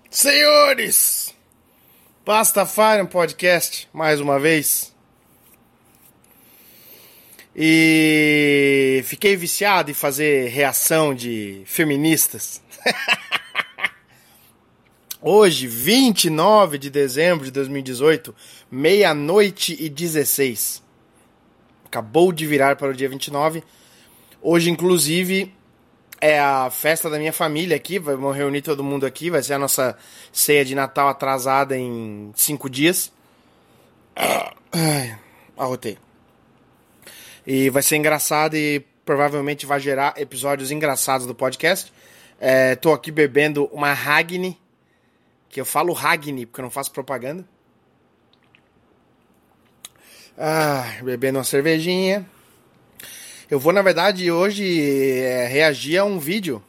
Senhores, Pastafarian Podcast, mais uma vez. E fiquei viciado em fazer reação de feministas. Hoje, 29 de dezembro de 2018, meia-noite e 16. Acabou de virar para o dia 29. Hoje, inclusive, é a festa da minha família aqui. Vamos reunir todo mundo aqui. Vai ser a nossa ceia de Natal atrasada em 5 dias. Arrotei. E vai ser engraçado e provavelmente vai gerar episódios engraçados do podcast. Tô aqui bebendo uma Hagny, que eu falo Hagny porque eu não faço propaganda. Bebendo uma cervejinha. Eu vou, na verdade, hoje reagir a um vídeo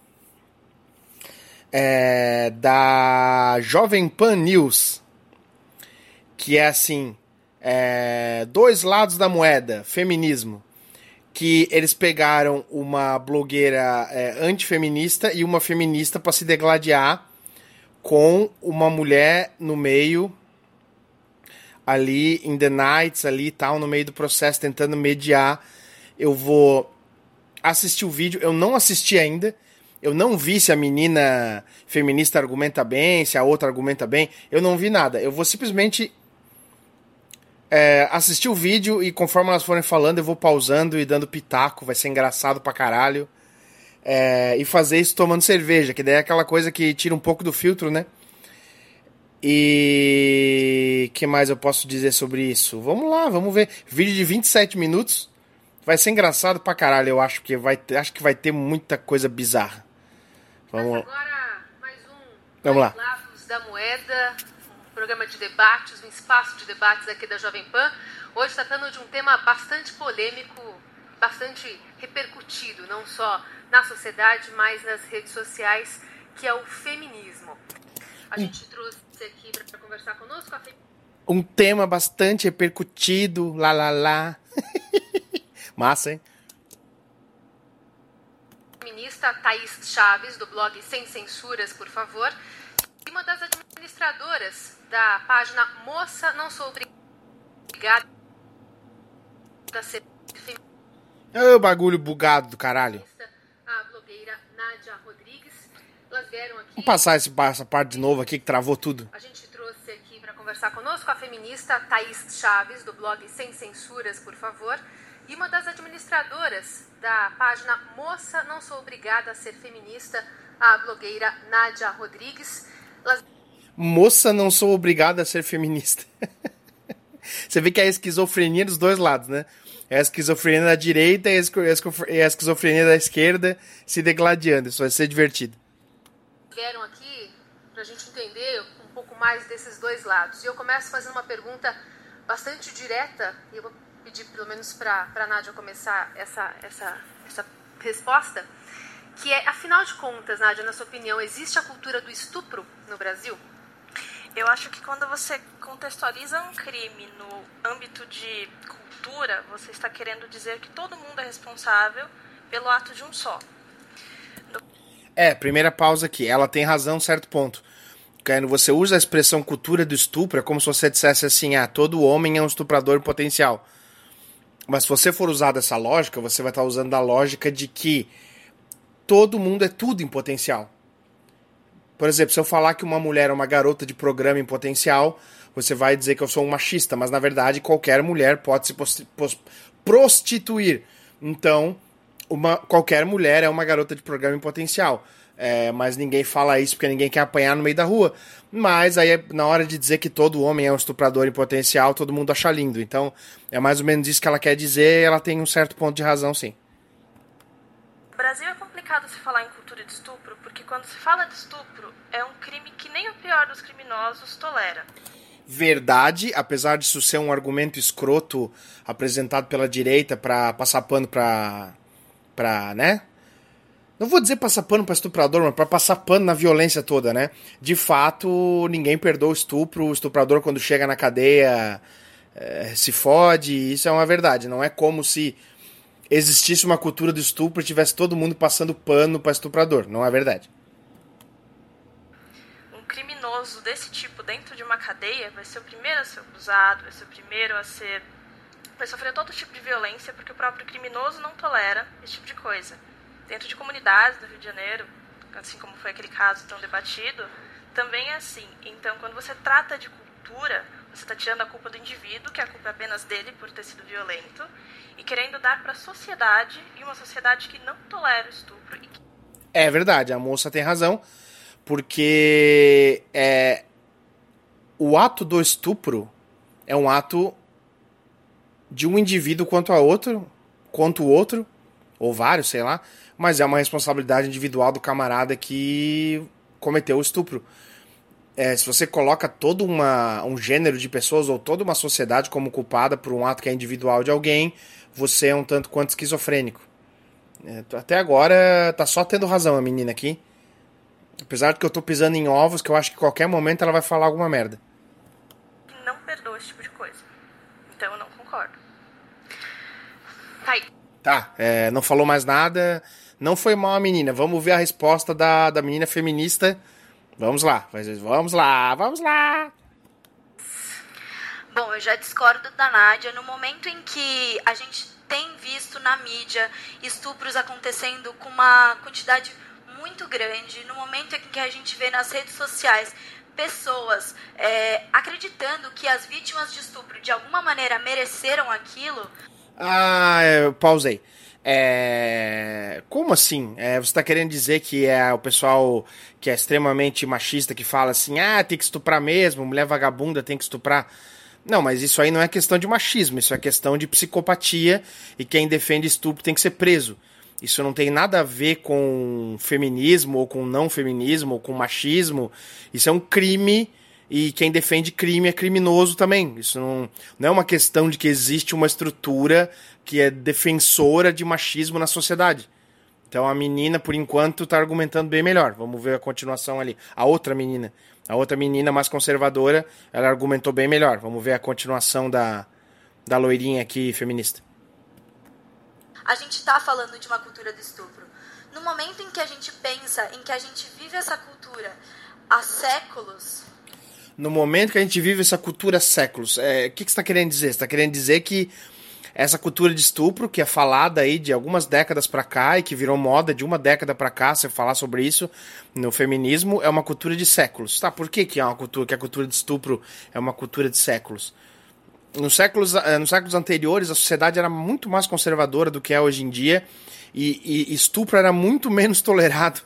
da Jovem Pan News, que é assim, dois lados da moeda, feminismo, que eles pegaram uma blogueira antifeminista e uma feminista para se degladiar com uma mulher no meio, ali, in the nights, ali e tal, no meio do processo, tentando mediar. Eu vou assistir o vídeo, eu não assisti ainda, eu não vi se a menina feminista argumenta bem, se a outra argumenta bem, eu não vi nada. Eu vou simplesmente assistir o vídeo e conforme elas forem falando, eu vou pausando e dando pitaco, vai ser engraçado pra caralho. E fazer isso tomando cerveja, que daí é aquela coisa que tira um pouco do filtro, né? E que mais eu posso dizer sobre isso? Vamos lá, vamos ver. Vídeo de 27 minutos. Vai ser engraçado pra caralho, eu acho que vai ter muita coisa bizarra. Vamos lá. Agora, mais um Vamos lá. Lados da Moeda, um programa de debates, um espaço de debates aqui da Jovem Pan. Hoje tratando de um tema bastante polêmico, bastante repercutido, não só na sociedade, mas nas redes sociais, que é o feminismo. A gente trouxe aqui para conversar conosco um tema bastante repercutido, lá. Massa, hein? Feminista Thaís Chaves, do blog Sem Censuras, por favor, e uma das administradoras da página Moça Não Sou Obrigada a Ser Feminista. Ô, bagulho bugado do caralho. A blogueira Nádia Rodrigues. Elas vieram aqui. Vamos passar essa parte de novo aqui que travou tudo. A gente trouxe aqui para conversar conosco a feminista Thaís Chaves, do blog Sem Censuras, por favor, e uma das administradoras da página Moça Não Sou Obrigada a Ser Feminista, a blogueira Nádia Rodrigues. Moça, não sou obrigada a ser feminista. Você vê que é a esquizofrenia dos dois lados, né? É a esquizofrenia da direita e a esquizofrenia da esquerda se degladiando. Isso vai ser divertido. Vieram aqui para a gente entender um pouco mais desses dois lados. E eu começo fazendo uma pergunta bastante direta, e eu vou pedir pelo menos para a Nádia começar essa resposta, que é, afinal de contas, Nádia, na sua opinião, existe a cultura do estupro no Brasil? Eu acho que quando você contextualiza um crime no âmbito de cultura, você está querendo dizer que todo mundo é responsável pelo ato de um só. Primeira pausa aqui. Ela tem razão em certo ponto. Quando você usa a expressão cultura do estupro, é como se você dissesse assim, todo homem é um estuprador em potencial. Mas se você for usar dessa lógica, você vai estar usando a lógica de que todo mundo é tudo em potencial. Por exemplo, se eu falar que uma mulher é uma garota de programa em potencial, você vai dizer que eu sou um machista, mas na verdade qualquer mulher pode se prostituir. Então, qualquer mulher é uma garota de programa em potencial. Mas ninguém fala isso porque ninguém quer apanhar no meio da rua. Mas aí, na hora de dizer que todo homem é um estuprador em potencial, todo mundo acha lindo. Então, é mais ou menos isso que ela quer dizer e ela tem um certo ponto de razão, sim. No Brasil é complicado se falar em cultura de estupro, porque quando se fala de estupro, é um crime que nem o pior dos criminosos tolera. Verdade, apesar disso ser um argumento escroto apresentado pela direita pra passar pano pra né? Não vou dizer passar pano pra estuprador, mas pra passar pano na violência toda, né? De fato, ninguém perdoa o estupro. O estuprador, quando chega na cadeia, se fode. Isso é uma verdade. Não é como se existisse uma cultura do estupro e tivesse todo mundo passando pano pra estuprador. Não é verdade. criminoso desse tipo dentro de uma cadeia vai ser o primeiro a ser abusado, vai ser o primeiro vai sofrer todo tipo de violência, porque o próprio criminoso não tolera esse tipo de coisa. Dentro de comunidades do Rio de Janeiro, assim como foi aquele caso tão debatido, também é assim. Então, quando você trata de cultura, você está tirando a culpa do indivíduo, que a culpa é apenas dele por ter sido violento, e querendo dar para a sociedade, e uma sociedade que não tolera o estupro. É verdade, a moça tem razão, porque o ato do estupro é um ato de um indivíduo quanto o outro, ou vários, sei lá, mas é uma responsabilidade individual do camarada que cometeu o estupro. Se você coloca todo um gênero de pessoas ou toda uma sociedade como culpada por um ato que é individual de alguém, você é um tanto quanto esquizofrênico. Até agora tá só tendo razão a menina aqui. Apesar de que eu tô pisando em ovos, que eu acho que a qualquer momento ela vai falar alguma merda. Não perdoa esse tipo de coisa. Então eu não concordo. Tá, não falou mais nada. Não foi mal a menina. Vamos ver a resposta da menina feminista. Vamos lá. Vamos lá. Bom, eu já discordo da Nádia. No momento em que a gente tem visto na mídia estupros acontecendo com uma quantidade muito grande, no momento em que a gente vê nas redes sociais pessoas acreditando que as vítimas de estupro de alguma maneira mereceram aquilo... Eu pausei. Como assim? Você está querendo dizer que é o pessoal que é extremamente machista que fala assim, tem que estuprar mesmo, mulher vagabunda tem que estuprar. Não, mas isso aí não é questão de machismo, isso é questão de psicopatia, e quem defende estupro tem que ser preso. Isso não tem nada a ver com feminismo, ou com não feminismo, ou com machismo. Isso é um crime, e quem defende crime é criminoso também. Isso não é uma questão de que existe uma estrutura que é defensora de machismo na sociedade. Então a menina, por enquanto, está argumentando bem melhor. Vamos ver a continuação ali. A outra menina mais conservadora, ela argumentou bem melhor. Vamos ver a continuação da loirinha aqui, feminista. A gente está falando de uma cultura do estupro. No momento em que a gente pensa em que a gente vive essa cultura há séculos... No momento que a gente vive essa cultura há séculos, o que você está querendo dizer? Você está querendo dizer que essa cultura de estupro, que é falada aí de algumas décadas pra cá e que virou moda de uma década pra cá, você falar sobre isso no feminismo, é uma cultura de séculos. Tá, por que a cultura de estupro é uma cultura de séculos? Nos séculos anteriores, a sociedade era muito mais conservadora do que é hoje em dia, e estupro era muito menos tolerado.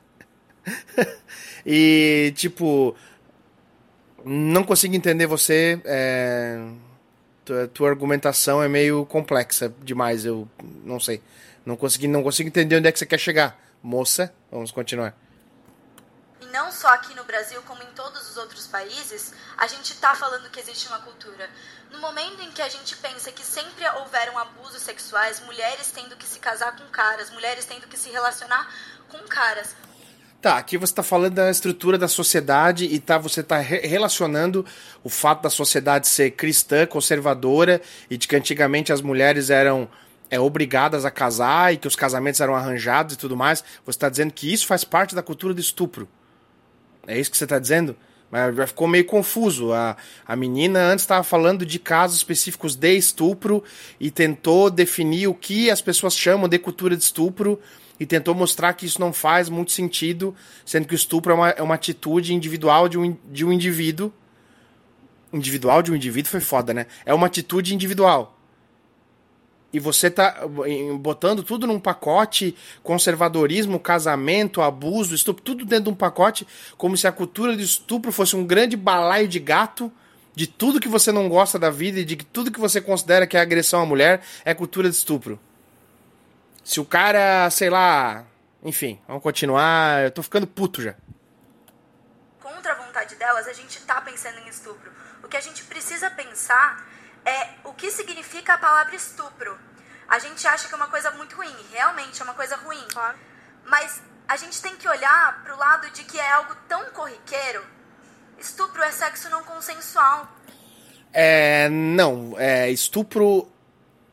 E, tipo, não consigo entender você. Tua argumentação é meio complexa demais, eu não sei. Não consigo entender onde é que você quer chegar. Moça, vamos continuar. E não só aqui no Brasil, como em todos os outros países, a gente está falando que existe uma cultura. No momento em que a gente pensa que sempre houveram abusos sexuais, mulheres tendo que se casar com caras, mulheres tendo que se relacionar com caras. Tá, aqui você está falando da estrutura da sociedade e você está relacionando o fato da sociedade ser cristã, conservadora, e de que antigamente as mulheres eram obrigadas a casar e que os casamentos eram arranjados e tudo mais. Você está dizendo que isso faz parte da cultura do estupro. É isso que você está dizendo? Mas já ficou meio confuso. A menina antes estava falando de casos específicos de estupro e tentou definir o que as pessoas chamam de cultura de estupro e tentou mostrar que isso não faz muito sentido, sendo que o estupro é uma atitude individual de um indivíduo. Individual de um indivíduo foi foda, né? É uma atitude individual. E você tá botando tudo num pacote, conservadorismo, casamento, abuso, estupro, tudo dentro de um pacote, como se a cultura do estupro fosse um grande balaio de gato de tudo que você não gosta da vida e de tudo que você considera que é agressão à mulher é cultura de estupro. Se o cara, sei lá... Enfim, vamos continuar. Eu tô ficando puto já. Contra a vontade delas, a gente tá pensando em estupro. O que a gente precisa pensar é o que significa a palavra estupro. A gente acha que é uma coisa muito ruim. Realmente é uma coisa ruim. Claro. Mas a gente tem que olhar pro lado de que é algo tão corriqueiro. Estupro é sexo não consensual. Não. Estupro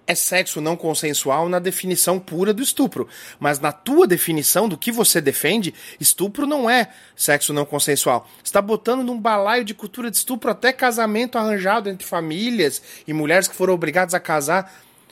é sexo não consensual na definição pura do estupro. Mas na tua definição, do que você defende, estupro não é sexo não consensual. Você está botando num balaio de cultura de estupro até casamento arranjado entre famílias e mulheres que foram obrigadas a casar.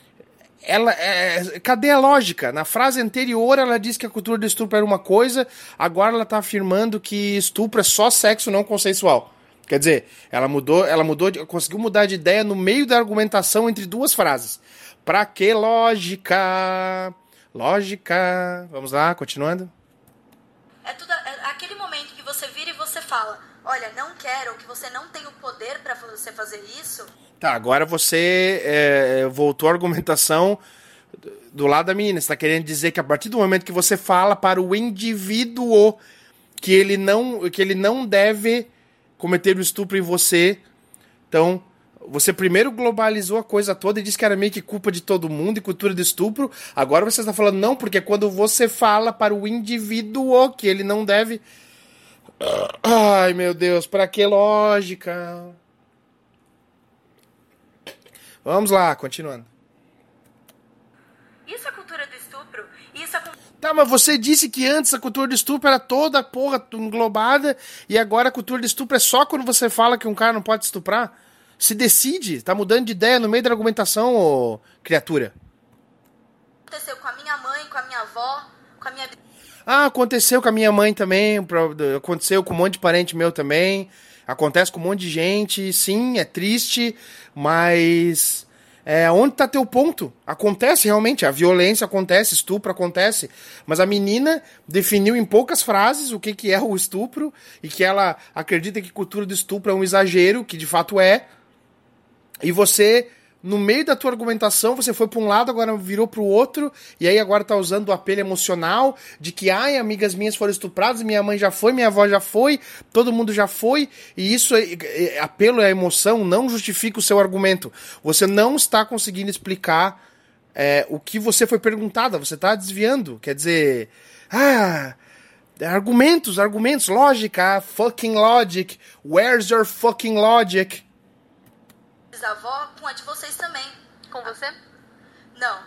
Cadê a lógica? Na frase anterior ela disse que a cultura do estupro era uma coisa, agora ela está afirmando que estupro é só sexo não consensual. Quer dizer, conseguiu mudar de ideia no meio da argumentação entre duas frases. Pra que lógica? Lógica. Vamos lá, continuando. É aquele momento que você vira e você fala, olha, não quero, ou que você não tem o poder pra você fazer isso. Tá, agora você voltou à argumentação do lado da menina. Você tá querendo dizer que a partir do momento que você fala para o indivíduo que ele não deve cometer o estupro em você, então você primeiro globalizou a coisa toda e disse que era meio que culpa de todo mundo e cultura do estupro. Agora você está falando não, porque quando você fala para o indivíduo que ele não deve... Ai, meu Deus, pra que lógica? Vamos lá, continuando. Isso é cultura do estupro? Isso é... Tá, mas você disse que antes a cultura do estupro era toda a porra englobada e agora a cultura do estupro é só quando você fala que um cara não pode estuprar? Se decide, tá mudando de ideia no meio da argumentação, ô criatura. Aconteceu com a minha mãe, com a minha avó, com a minha... Ah, aconteceu com a minha mãe também, aconteceu com um monte de parente meu também, acontece com um monte de gente, sim, é triste, mas... onde tá teu ponto? Acontece realmente, a violência acontece, estupro acontece, mas a menina definiu em poucas frases o que é o estupro e que ela acredita que cultura do estupro é um exagero, que de fato é, e você, no meio da tua argumentação, você foi para um lado, agora virou para o outro, e aí agora tá usando o apelo emocional de que, ai, amigas minhas foram estupradas, minha mãe já foi, minha avó já foi, todo mundo já foi, e isso, apelo à emoção, não justifica o seu argumento. Você não está conseguindo explicar o que você foi perguntada, você está desviando, quer dizer, argumentos, lógica, fucking logic, where's your fucking logic? Avó, com a de vocês também. Com você? Não.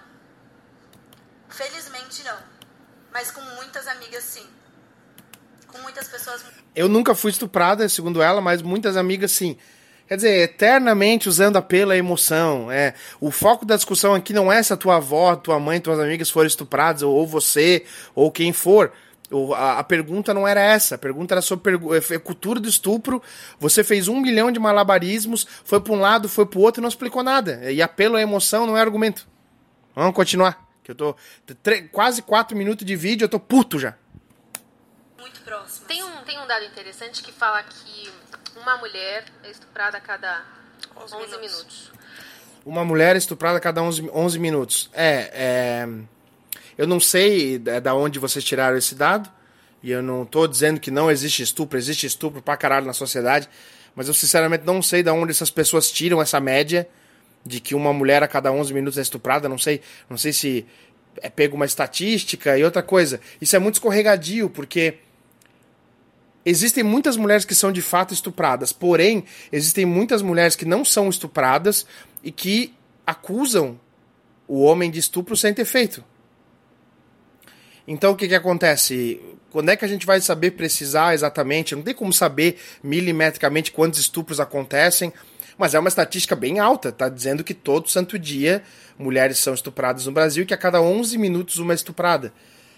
Felizmente não. Mas com muitas amigas sim. Com muitas pessoas... Eu nunca fui estuprada, segundo ela, mas muitas amigas sim. Quer dizer, eternamente usando apelo à emoção. O foco da discussão aqui não é se a tua avó, tua mãe, tuas amigas foram estupradas, ou você, ou quem for. A pergunta não era essa, a pergunta era sobre cultura do estupro. Você fez 1 milhão de malabarismos, foi para um lado, foi para o outro e não explicou nada. E apelo à emoção não é argumento. Vamos continuar, que eu tô quase 4 minutos de vídeo, eu tô puto já. Muito próximo. Tem um dado interessante que fala que uma mulher é estuprada a cada 11 minutos. Uma mulher é estuprada a cada 11 minutos. Eu não sei da onde vocês tiraram esse dado, e eu não tô dizendo que não existe estupro pra caralho na sociedade, mas eu sinceramente não sei da onde essas pessoas tiram essa média de que uma mulher a cada 11 minutos é estuprada, não sei se é pego uma estatística e outra coisa. Isso é muito escorregadio, porque existem muitas mulheres que são de fato estupradas, porém, existem muitas mulheres que não são estupradas e que acusam o homem de estupro sem ter feito. Então o que acontece? Quando é que a gente vai saber precisar exatamente? Não tem como saber milimetricamente quantos estupros acontecem, mas é uma estatística bem alta. Está dizendo que todo santo dia mulheres são estupradas no Brasil e que a cada 11 minutos uma é estuprada.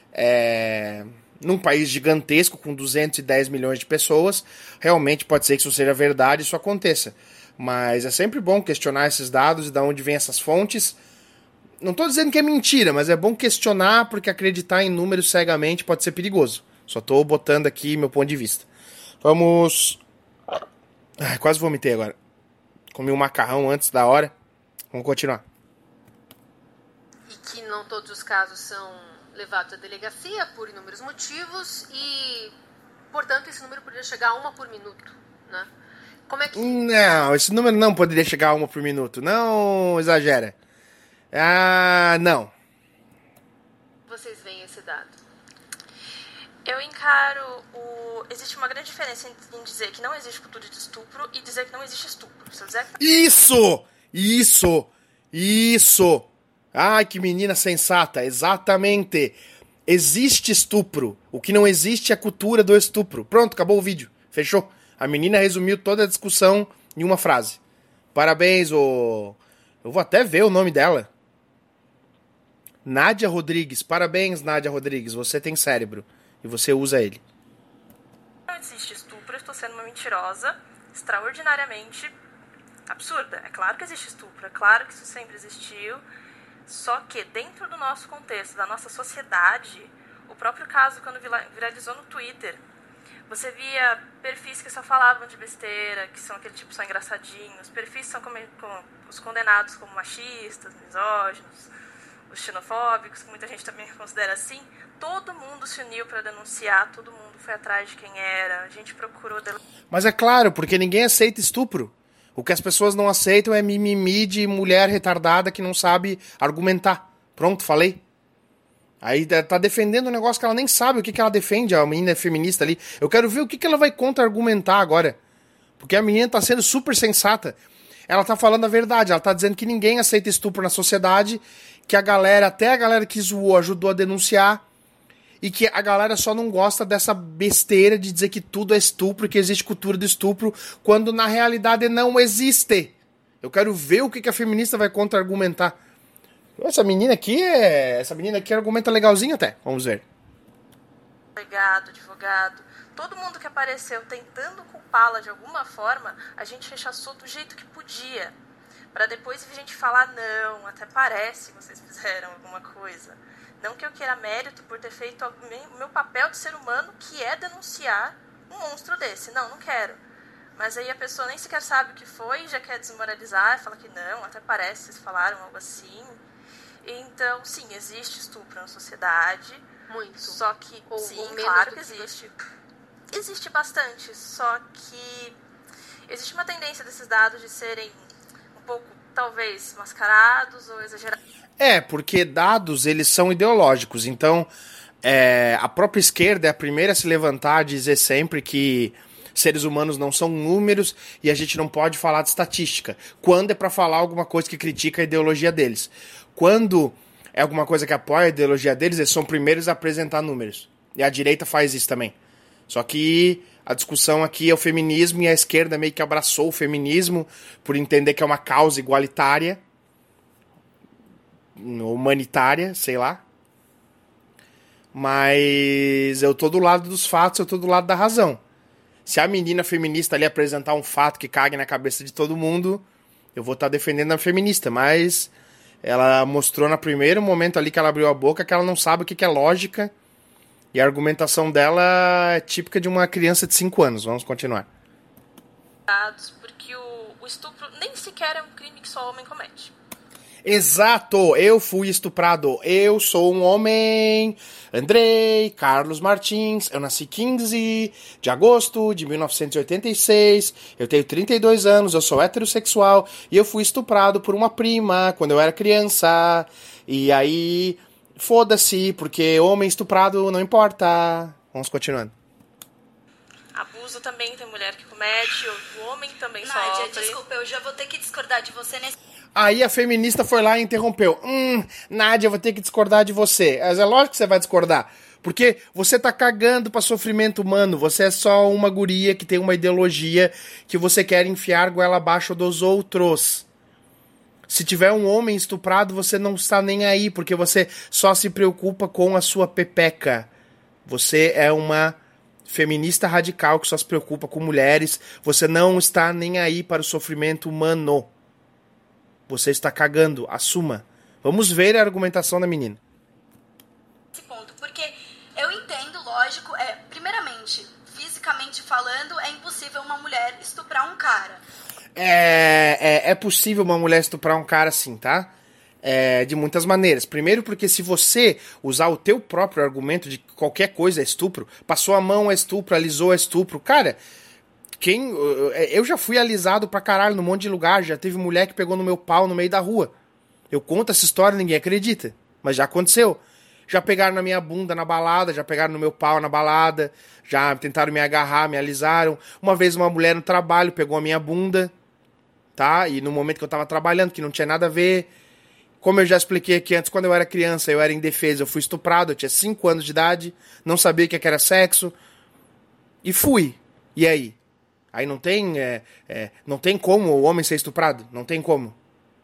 Num país gigantesco com 210 milhões de pessoas, realmente pode ser que isso seja verdade e isso aconteça. Mas é sempre bom questionar esses dados e de onde vêm essas fontes. Não estou dizendo que é mentira, mas é bom questionar, porque acreditar em números cegamente pode ser perigoso. Só estou botando aqui meu ponto de vista. Vamos... quase vomitei agora. Comi um macarrão antes da hora. Vamos continuar. E que não todos os casos são levados à delegacia por inúmeros motivos e, portanto, esse número poderia chegar a 1 por minuto, né? Como é que... Não, esse número não poderia chegar a 1 por minuto. Não exagera. Não. Vocês veem esse dado? Eu encaro existe uma grande diferença em dizer que não existe cultura de estupro e dizer que não existe estupro. Você dizer que... Isso! Ai, que menina sensata. Exatamente. Existe estupro. O que não existe é a cultura do estupro. Pronto, acabou o vídeo. Fechou. A menina resumiu toda a discussão em uma frase. Parabéns, ô... Eu vou até ver o nome dela. Nádia Rodrigues. Parabéns, Nádia Rodrigues. Você tem cérebro. E você usa ele. Não existe estupro. Eu estou sendo uma mentirosa. Extraordinariamente absurda. É claro que existe estupro. É claro que isso sempre existiu. Só que dentro do nosso contexto, da nossa sociedade, o próprio caso quando viralizou no Twitter, você via perfis que só falavam de besteira, que são aquele tipo só engraçadinhos, perfis que são os condenados como machistas, misóginos, os xenofóbicos, que muita gente também considera assim. Todo mundo se uniu para denunciar, todo mundo foi atrás de quem era, a gente procurou... Mas é claro, porque ninguém aceita estupro. O que as pessoas não aceitam é mimimi de mulher retardada que não sabe argumentar. Pronto, falei. Aí tá defendendo um negócio que ela nem sabe o que ela defende, a menina feminista ali. Eu quero ver o que ela vai contra-argumentar agora. Porque a menina tá sendo super sensata. Ela tá falando a verdade, ela tá dizendo que ninguém aceita estupro na sociedade, que a galera, até a galera que zoou, ajudou a denunciar, e que a galera só não gosta dessa besteira de dizer que tudo é estupro, que existe cultura do estupro, quando na realidade não existe. Eu quero ver o que a feminista vai contra-argumentar. Essa menina aqui argumenta legalzinho até. Vamos ver. Advogado, todo mundo que apareceu tentando culpá-la de alguma forma, a gente rechaçou do jeito que podia. Pra depois a gente falar, não, até parece que vocês fizeram alguma coisa. Não que eu queira mérito por ter feito o meu papel de ser humano, que é denunciar um monstro desse. Não quero. Mas aí a pessoa nem sequer sabe o que foi, já quer desmoralizar, fala que não, até parece que vocês falaram algo assim. Então, sim, existe estupro na sociedade. Muito. Só que, ou claro que existe. Existe bastante, só que existe uma tendência desses dados de serem um pouco, talvez, mascarados ou exagerados. Porque dados, eles são ideológicos. Então, a própria esquerda é a primeira a se levantar e dizer sempre que seres humanos não são números e a gente não pode falar de estatística. Quando é para falar alguma coisa que critica a ideologia deles. Quando é alguma coisa que apoia a ideologia deles, eles são primeiros a apresentar números. E a direita faz isso também. Só que a discussão aqui é o feminismo e a esquerda meio que abraçou o feminismo por entender que é uma causa igualitária, humanitária, sei lá. Mas eu tô do lado dos fatos, eu tô do lado da razão. Se a menina feminista ali apresentar um fato que cague na cabeça de todo mundo, eu vou estar defendendo a feminista, mas ela mostrou no primeiro momento ali que ela abriu a boca que ela não sabe o que é lógica, e a argumentação dela é típica de uma criança de 5 anos. Vamos continuar. Porque o estupro nem sequer é um crime que só homem comete. Exato, eu fui estuprado, eu sou um homem, Andrei Carlos Martins, eu nasci 15 de agosto de 1986, eu tenho 32 anos, eu sou heterossexual e eu fui estuprado por uma prima quando eu era criança, e aí, foda-se, porque homem estuprado não importa. Vamos continuando. Abuso também tem mulher que comete, o homem também Nádia, sofre. desculpa, eu já vou ter que discordar de você nesse... Aí a feminista foi lá e interrompeu. Nádia, eu vou ter que discordar de você. Mas é lógico que você vai discordar. Porque você tá cagando pra sofrimento humano. Você é só uma guria que tem uma ideologia que você quer enfiar goela abaixo dos outros. Se tiver um homem estuprado, você não está nem aí, porque você só se preocupa com a sua pepeca. Você é uma feminista radical que só se preocupa com mulheres. Você não está nem aí para o sofrimento humano. Você está cagando, assuma. Vamos ver a argumentação da menina. Esse ponto, porque eu entendo, lógico, primeiramente, fisicamente falando, é impossível uma mulher estuprar um cara. É possível uma mulher estuprar um cara sim, tá? De muitas maneiras. Primeiro porque se você usar o teu próprio argumento de que qualquer coisa é estupro, passou a mão é estupro, alisou é estupro, cara... Eu já fui alisado pra caralho num monte de lugar. Já teve mulher que pegou no meu pau no meio da rua. Eu conto essa história e ninguém acredita. Mas já aconteceu. Já pegaram na minha bunda na balada. Já pegaram no meu pau na balada. Já tentaram me agarrar, me alisaram. Uma vez uma mulher no trabalho pegou a minha bunda. Tá? E no momento que eu tava trabalhando, que não tinha nada a ver. Como eu já expliquei aqui antes, quando eu era criança, eu era indefeso, eu fui estuprado, eu tinha 5 anos de idade, não sabia o que era sexo, e fui. E aí? Aí não tem, não tem como o homem ser estuprado? Não tem como.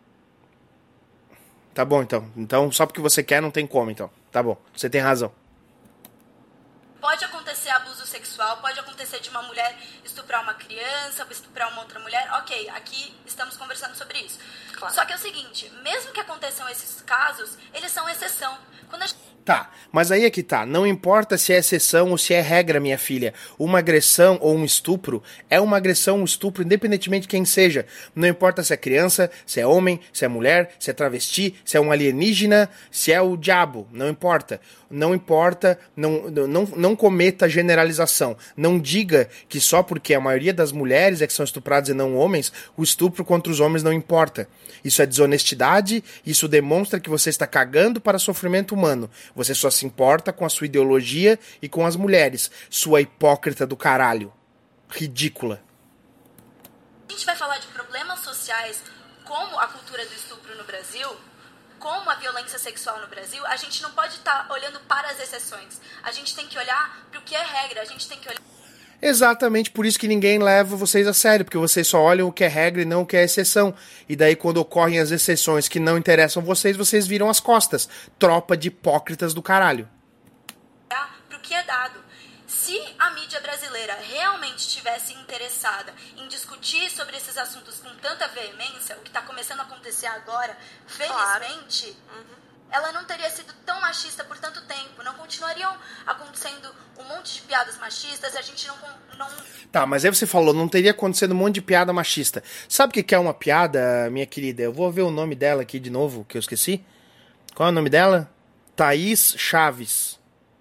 Tá bom, então. Então, só porque você quer, não tem como, então. Tá bom, você tem razão. Pode acontecer abuso sexual, pode acontecer de uma mulher estuprar uma criança, estuprar uma outra mulher. Ok, aqui estamos conversando sobre isso. Claro. Só que é o seguinte, mesmo que aconteçam esses casos, eles são exceção. Quando a gente... Tá, mas aí é que tá. Não importa se é exceção ou se é regra, minha filha. Uma agressão ou um estupro é uma agressão, um estupro, independentemente de quem seja. Não importa se é criança, se é homem, se é mulher, se é travesti, se é um alienígena, se é o diabo. Não importa. Não importa, não cometa generalização. Não diga que só porque a maioria das mulheres é que são estupradas e não homens, o estupro contra os homens não importa. Isso é desonestidade, isso demonstra que você está cagando para sofrimento humano. Você só se importa com a sua ideologia e com as mulheres. Sua hipócrita do caralho. Ridícula. A gente vai falar de problemas sociais como a cultura do estupro no Brasil, como a violência sexual no Brasil, a gente não pode estar olhando para as exceções. A gente tem que olhar para o que é regra, a gente tem que olhar... Exatamente por isso que ninguém leva vocês a sério, porque vocês só olham o que é regra e não o que é exceção. E daí quando ocorrem as exceções que não interessam vocês viram as costas. Tropa de hipócritas do caralho. Pro que é dado. Se a mídia brasileira realmente estivesse interessada em discutir sobre esses assuntos com tanta veemência, o que está começando a acontecer agora, felizmente... Claro. Ela não teria sido tão machista por tanto tempo. Não continuariam acontecendo um monte de piadas machistas e a gente não... Tá, mas aí você falou, não teria acontecido um monte de piada machista. Sabe o que é uma piada, minha querida? Eu vou ver o nome dela aqui de novo, que eu esqueci. Qual é o nome dela? Thaís Chaves.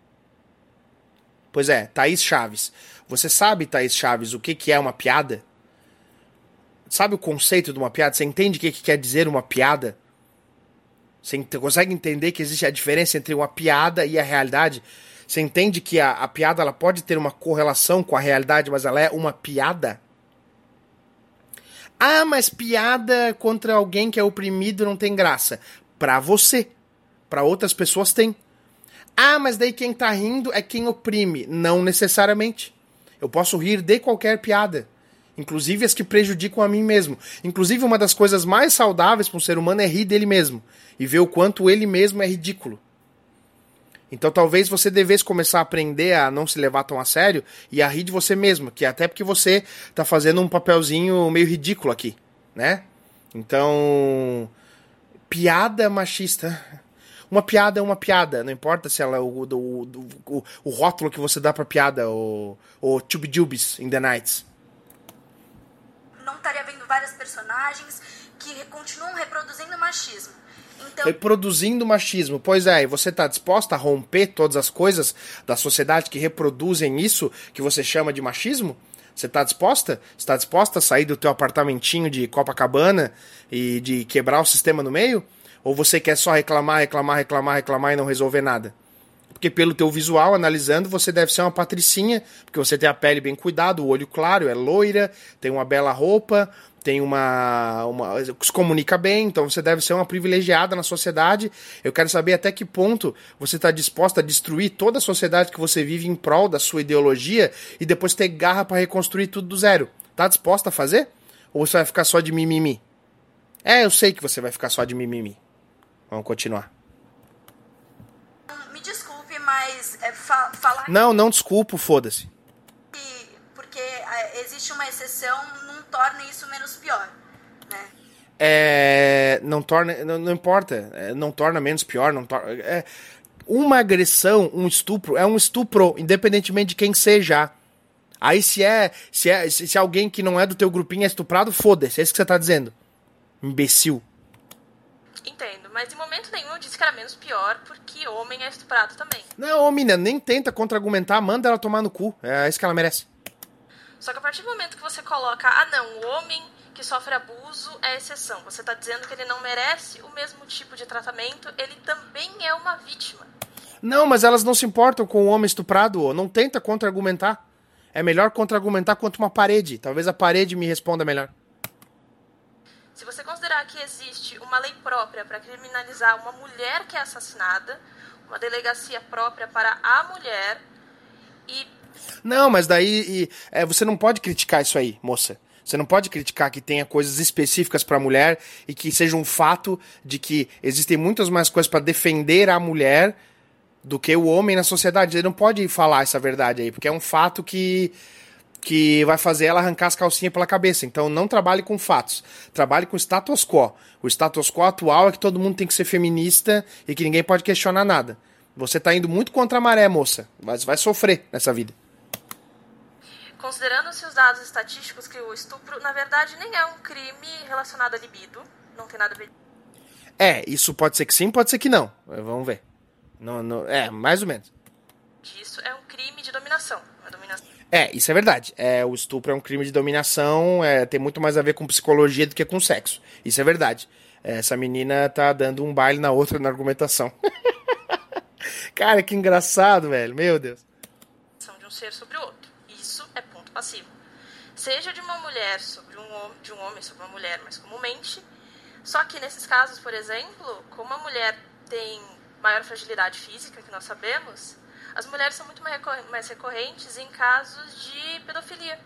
Pois é, Thaís Chaves. Você sabe, Thaís Chaves, o que é uma piada? Sabe o conceito de uma piada? Você entende o que quer dizer uma piada? Você consegue entender que existe a diferença entre uma piada e a realidade? Você entende que a piada ela pode ter uma correlação com a realidade, mas ela é uma piada? Ah, mas piada contra alguém que é oprimido não tem graça. Pra você. Pra outras pessoas tem. Ah, mas daí quem tá rindo é quem oprime. Não necessariamente. Eu posso rir de qualquer piada. Inclusive as que prejudicam a mim mesmo. Inclusive uma das coisas mais saudáveis para um ser humano é rir dele mesmo. E ver o quanto ele mesmo é ridículo. Então talvez você devesse começar a aprender a não se levar tão a sério e a rir de você mesmo. Que até porque você tá fazendo um papelzinho meio ridículo aqui, né? Então... piada machista... Uma piada é uma piada, não importa se ela o rótulo que você dá pra piada, o Tubidubis in the Nights. Não estaria vendo várias personagens que continuam reproduzindo machismo. Então... Reproduzindo machismo, pois é, e você tá disposta a romper todas as coisas da sociedade que reproduzem isso que você chama de machismo? Você tá disposta? Você tá disposta a sair do teu apartamentinho de Copacabana e de quebrar o sistema no meio? Ou você quer só reclamar e não resolver nada? Porque pelo teu visual, analisando, você deve ser uma patricinha, porque você tem a pele bem cuidada, o olho claro, é loira, tem uma bela roupa, tem se comunica bem, então você deve ser uma privilegiada na sociedade. Eu quero saber até que ponto você está disposta a destruir toda a sociedade que você vive em prol da sua ideologia e depois ter garra para reconstruir tudo do zero. Tá disposta a fazer? Ou você vai ficar só de mimimi? Eu sei que você vai ficar só de mimimi. Vamos continuar. Me desculpe, mas falar... Não desculpo, foda-se. Porque existe uma exceção, não torna isso menos pior, né? Não importa. Não torna menos pior. Uma agressão, um estupro, é um estupro, independentemente de quem seja. Aí se alguém que não é do teu grupinho é estuprado, foda-se. É isso que você tá dizendo. Imbecil. Entendo, mas em momento nenhum eu disse que era menos pior porque homem é estuprado também. Não, menina, nem tenta contra-argumentar, manda ela tomar no cu. É isso que ela merece. Só que a partir do momento que você coloca, o homem que sofre abuso é exceção. Você tá dizendo que ele não merece o mesmo tipo de tratamento, ele também é uma vítima. Não, mas elas não se importam com o homem estuprado, não tenta contra-argumentar. É melhor contra-argumentar contra uma parede. Talvez a parede me responda melhor. Se você considerar que existe uma lei própria para criminalizar uma mulher que é assassinada, uma delegacia própria para a mulher e... Não, mas daí você não pode criticar isso aí, moça. Você não pode criticar que tenha coisas específicas para a mulher e que seja um fato de que existem muitas mais coisas para defender a mulher do que o homem na sociedade. Você não pode falar essa verdade aí, porque é um fato que vai fazer ela arrancar as calcinhas pela cabeça. Então não trabalhe com fatos, trabalhe com o status quo. O status quo atual é que todo mundo tem que ser feminista e que ninguém pode questionar nada. Você tá indo muito contra a maré, moça, mas vai sofrer nessa vida. Considerando-se os dados estatísticos que o estupro, na verdade, nem é um crime relacionado à libido, não tem nada a ver. Isso pode ser que sim, pode ser que não. Vamos ver. Não, mais ou menos. Isso é um crime de dominação. Isso é verdade. O estupro é um crime de dominação, tem muito mais a ver com psicologia do que com sexo. Isso é verdade. Essa menina tá dando um baile na outra na argumentação. Cara, que engraçado, velho. Meu Deus. De um ser sobre o outro. Isso é ponto passivo. Seja de uma mulher sobre de um homem sobre uma mulher, mais comumente. Só que nesses casos, por exemplo, como a mulher tem maior fragilidade física, que nós sabemos, as mulheres são muito mais recorrentes em casos de pedofilia.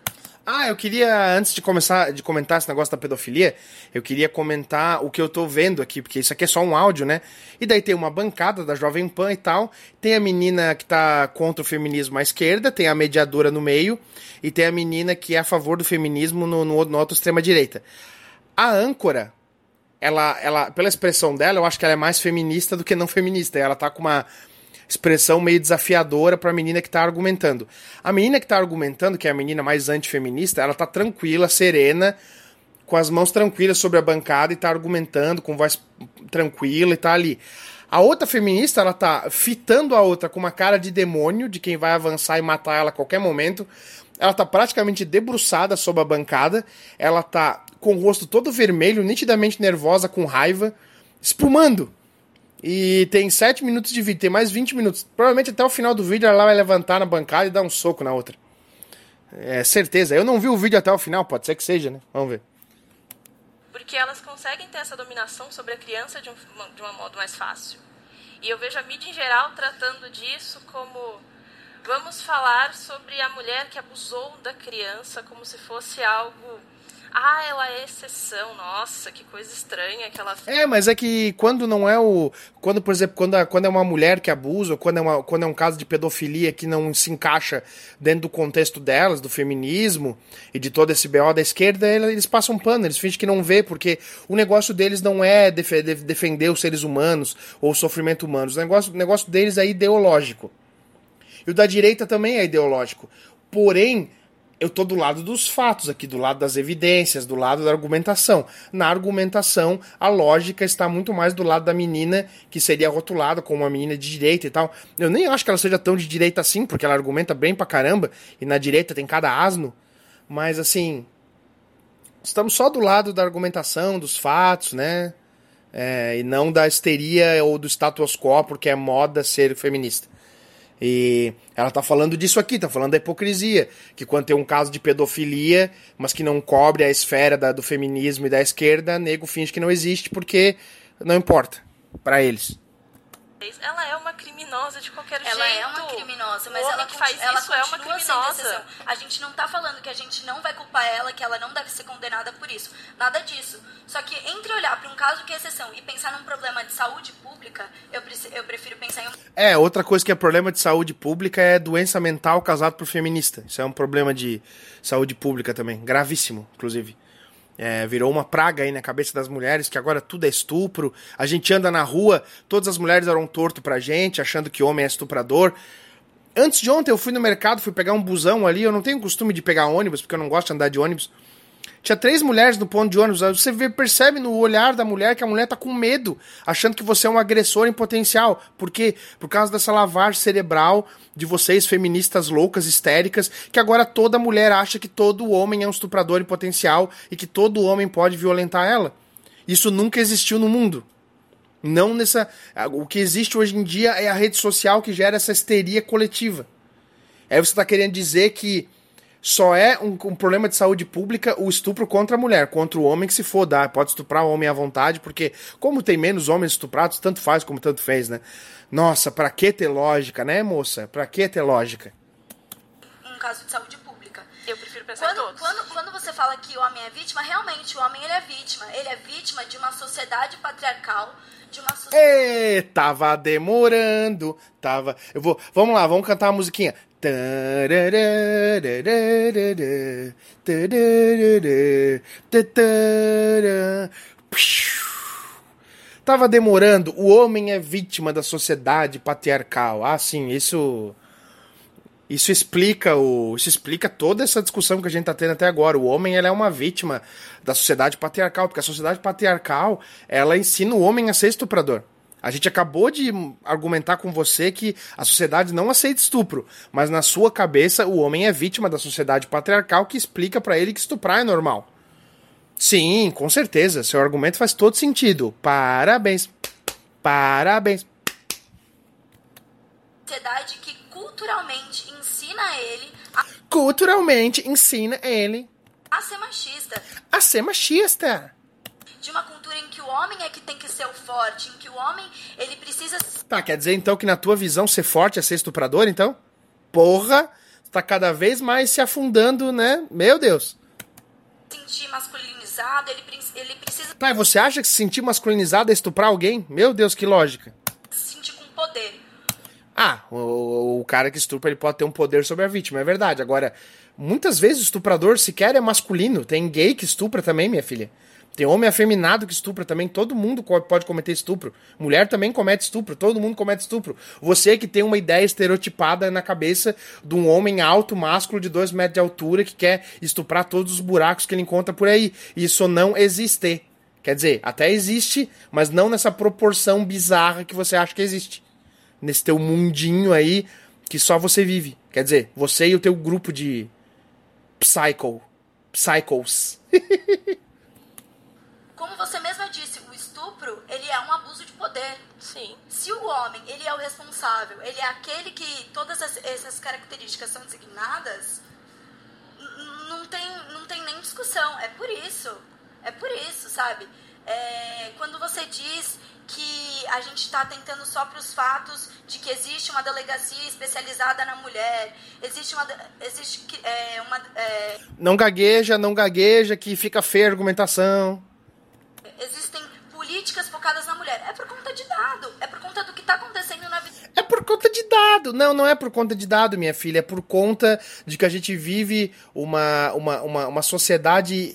Eu queria, antes de comentar esse negócio da pedofilia, eu queria comentar o que eu tô vendo aqui, porque isso aqui é só um áudio, né? E daí tem uma bancada da Jovem Pan e tal, tem a menina que tá contra o feminismo à esquerda, tem a mediadora no meio, e tem a menina que é a favor do feminismo no outro extrema-direita. A âncora, ela, pela expressão dela, eu acho que ela é mais feminista do que não feminista, ela tá com uma expressão meio desafiadora pra menina que tá argumentando. A menina que tá argumentando, que é a menina mais antifeminista, ela tá tranquila, serena, com as mãos tranquilas sobre a bancada e tá argumentando com voz tranquila e tá ali. A outra feminista, ela tá fitando a outra com uma cara de demônio, de quem vai avançar e matar ela a qualquer momento. Ela tá praticamente debruçada sobre a bancada, ela tá com o rosto todo vermelho, nitidamente nervosa, com raiva, espumando. E tem 7 minutos de vídeo, tem mais 20 minutos. Provavelmente até o final do vídeo ela vai levantar na bancada e dar um soco na outra. Certeza. Eu não vi o vídeo até o final, pode ser que seja, né? Vamos ver. Porque elas conseguem ter essa dominação sobre a criança de um modo mais fácil. E eu vejo a mídia em geral tratando disso como... Vamos falar sobre a mulher que abusou da criança como se fosse algo... ela é exceção, nossa, que coisa estranha que ela fez. Mas é que quando não é o... Quando, por exemplo, quando é uma mulher que abusa, ou quando é um caso de pedofilia que não se encaixa dentro do contexto delas, do feminismo e de todo esse BO da esquerda, eles passam pano, eles fingem que não vê, porque o negócio deles não é defender os seres humanos ou o sofrimento humano. O negócio deles é ideológico. E o da direita também é ideológico. Porém, eu tô do lado dos fatos aqui, do lado das evidências, do lado da argumentação. Na argumentação, a lógica está muito mais do lado da menina, que seria rotulada como uma menina de direita e tal. Eu nem acho que ela seja tão de direita assim, porque ela argumenta bem pra caramba, e na direita tem cada asno. Mas, assim, estamos só do lado da argumentação, dos fatos, né? E não da histeria ou do status quo, porque é moda ser feminista. E ela tá falando disso aqui, tá falando da hipocrisia, que quando tem um caso de pedofilia, mas que não cobre a esfera do feminismo e da esquerda, nego finge que não existe porque não importa pra eles. Ela é uma criminosa de qualquer jeito. Ela é uma criminosa, mas ela que faz ela isso é uma criminosa. A gente não tá falando que a gente não vai culpar ela, que ela não deve ser condenada por isso. Nada disso. Só que entre olhar para um caso que é exceção e pensar num problema de saúde pública, eu prefiro pensar em outra coisa que é problema de saúde pública é doença mental causada por feminista. Isso é um problema de saúde pública também, gravíssimo, inclusive. Virou uma praga aí na cabeça das mulheres, que agora tudo é estupro. A gente anda na rua, todas as mulheres eram torto pra gente, achando que homem é estuprador. Antes de ontem eu fui no mercado, fui pegar um busão ali, eu não tenho costume de pegar ônibus, porque eu não gosto de andar de ônibus. Tinha 3 mulheres no ponto de ônibus, você percebe no olhar da mulher que a mulher tá com medo, achando que você é um agressor em potencial. Por quê? Por causa dessa lavagem cerebral de vocês, feministas loucas, histéricas, que agora toda mulher acha que todo homem é um estuprador em potencial e que todo homem pode violentar ela. Isso nunca existiu no mundo. Não nessa... O que existe hoje em dia é a rede social que gera essa histeria coletiva. Aí você tá querendo dizer que Só é um problema de saúde pública o estupro contra a mulher, contra o homem que se for dar. Pode estuprar o homem à vontade, porque como tem menos homens estuprados, tanto faz como tanto fez, né? Nossa, pra que ter lógica, né, moça? Pra que ter lógica? Um caso de saúde pública. Eu prefiro pensar em todos. Quando você fala que o homem é vítima, realmente o homem ele é vítima. Ele é vítima de uma sociedade patriarcal, de uma sociedade... Tava demorando, tava... Vamos lá, vamos cantar a musiquinha. Tava demorando, o homem é vítima da sociedade patriarcal. Ah, sim, isso explica toda essa discussão que a gente tá tendo até agora. O homem, ele é uma vítima da sociedade patriarcal, porque a sociedade patriarcal, ela ensina o homem a ser estuprador. A gente acabou de argumentar com você que a sociedade não aceita estupro, mas na sua cabeça o homem é vítima da sociedade patriarcal que explica pra ele que estuprar é normal. Sim, com certeza, seu argumento faz todo sentido. Parabéns. Parabéns. Sociedade que culturalmente ensina ele a ser machista. A ser machista. De uma cultura em que o homem é que tem que ser o forte, em que o homem, ele precisa... Tá, quer dizer então que na tua visão ser forte é ser estuprador, então? Porra, tá cada vez mais se afundando, né? Meu Deus. Sentir masculinizado, ele precisa... Tá, e você acha que se sentir masculinizado é estuprar alguém? Meu Deus, que lógica. Se sentir com poder. Ah, o cara que estupra, ele pode ter um poder sobre a vítima, é verdade. Agora, muitas vezes o estuprador sequer é masculino. Tem gay que estupra também, minha filha. Tem homem afeminado que estupra também. Todo mundo pode cometer estupro. Mulher também comete estupro. Todo mundo comete estupro. Você que tem uma ideia estereotipada na cabeça de um homem alto, másculo, de 2 metros de altura, que quer estuprar todos os buracos que ele encontra por aí. Isso não existe. Quer dizer, até existe, mas não nessa proporção bizarra que você acha que existe. Nesse teu mundinho aí que só você vive. Quer dizer, você e o teu grupo de psychos. Como você mesma disse, o estupro, ele é um abuso de poder. Sim. Se o homem, ele é o responsável, ele é aquele que todas essas características são designadas, não tem nem discussão. É por isso, sabe? Quando você diz que a gente está tentando só para os fatos de que existe uma delegacia especializada na mulher, Não gagueja, que fica feia a argumentação. Existem políticas focadas na mulher. É por conta de dado. É por conta do que está acontecendo na vida. É por conta de dado. Não é por conta de dado, minha filha. É por conta de que a gente vive uma sociedade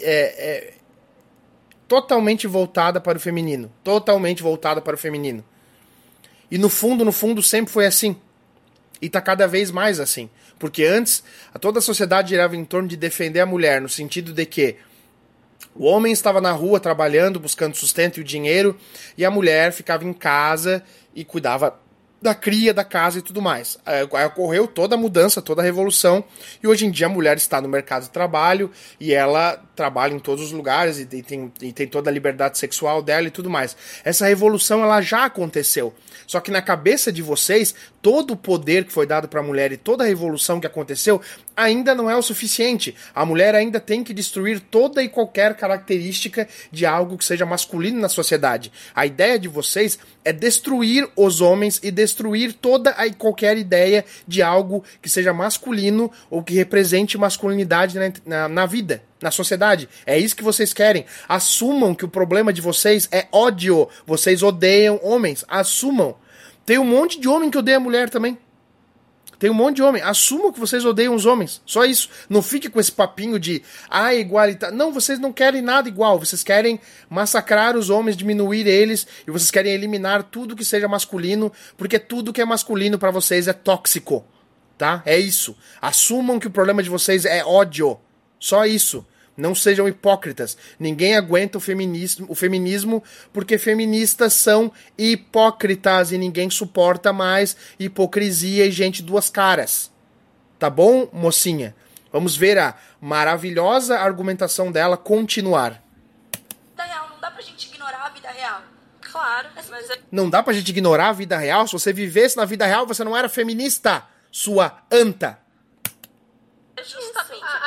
totalmente voltada para o feminino. Totalmente voltada para o feminino. E no fundo, sempre foi assim. E tá cada vez mais assim. Porque antes, toda a sociedade girava em torno de defender a mulher, no sentido de que o homem estava na rua trabalhando, buscando sustento e o dinheiro, e a mulher ficava em casa e cuidava da cria, da casa e tudo mais. Aí ocorreu toda a mudança, toda a revolução, e hoje em dia a mulher está no mercado de trabalho, e ela trabalha em todos os lugares, e tem toda a liberdade sexual dela e tudo mais. Essa revolução, ela já aconteceu. Só que na cabeça de vocês, todo o poder que foi dado para a mulher e toda a revolução que aconteceu ainda não é o suficiente. A mulher ainda tem que destruir toda e qualquer característica de algo que seja masculino na sociedade. A ideia de vocês é destruir os homens e destruir toda e qualquer ideia de algo que seja masculino ou que represente masculinidade na vida, na sociedade. É isso que vocês querem. Assumam que o problema de vocês é ódio. Vocês odeiam homens. Assumam. Tem um monte de homem que odeia mulher também. Tem um monte de homem. Assumam que vocês odeiam os homens. Só isso. Não fique com esse papinho de igualitário. Não, vocês não querem nada igual. Vocês querem massacrar os homens, diminuir eles, e vocês querem eliminar tudo que seja masculino, porque tudo que é masculino pra vocês é tóxico. Tá? É isso. Assumam que o problema de vocês é ódio. Só isso. Não sejam hipócritas. Ninguém aguenta o feminismo porque feministas são hipócritas e ninguém suporta mais hipocrisia e gente duas caras. Tá bom, mocinha? Vamos ver a maravilhosa argumentação dela continuar. Vida real, não dá pra gente ignorar a vida real. Claro, mas Não dá pra gente ignorar a vida real? Se você vivesse na vida real, você não era feminista, sua anta. é justamente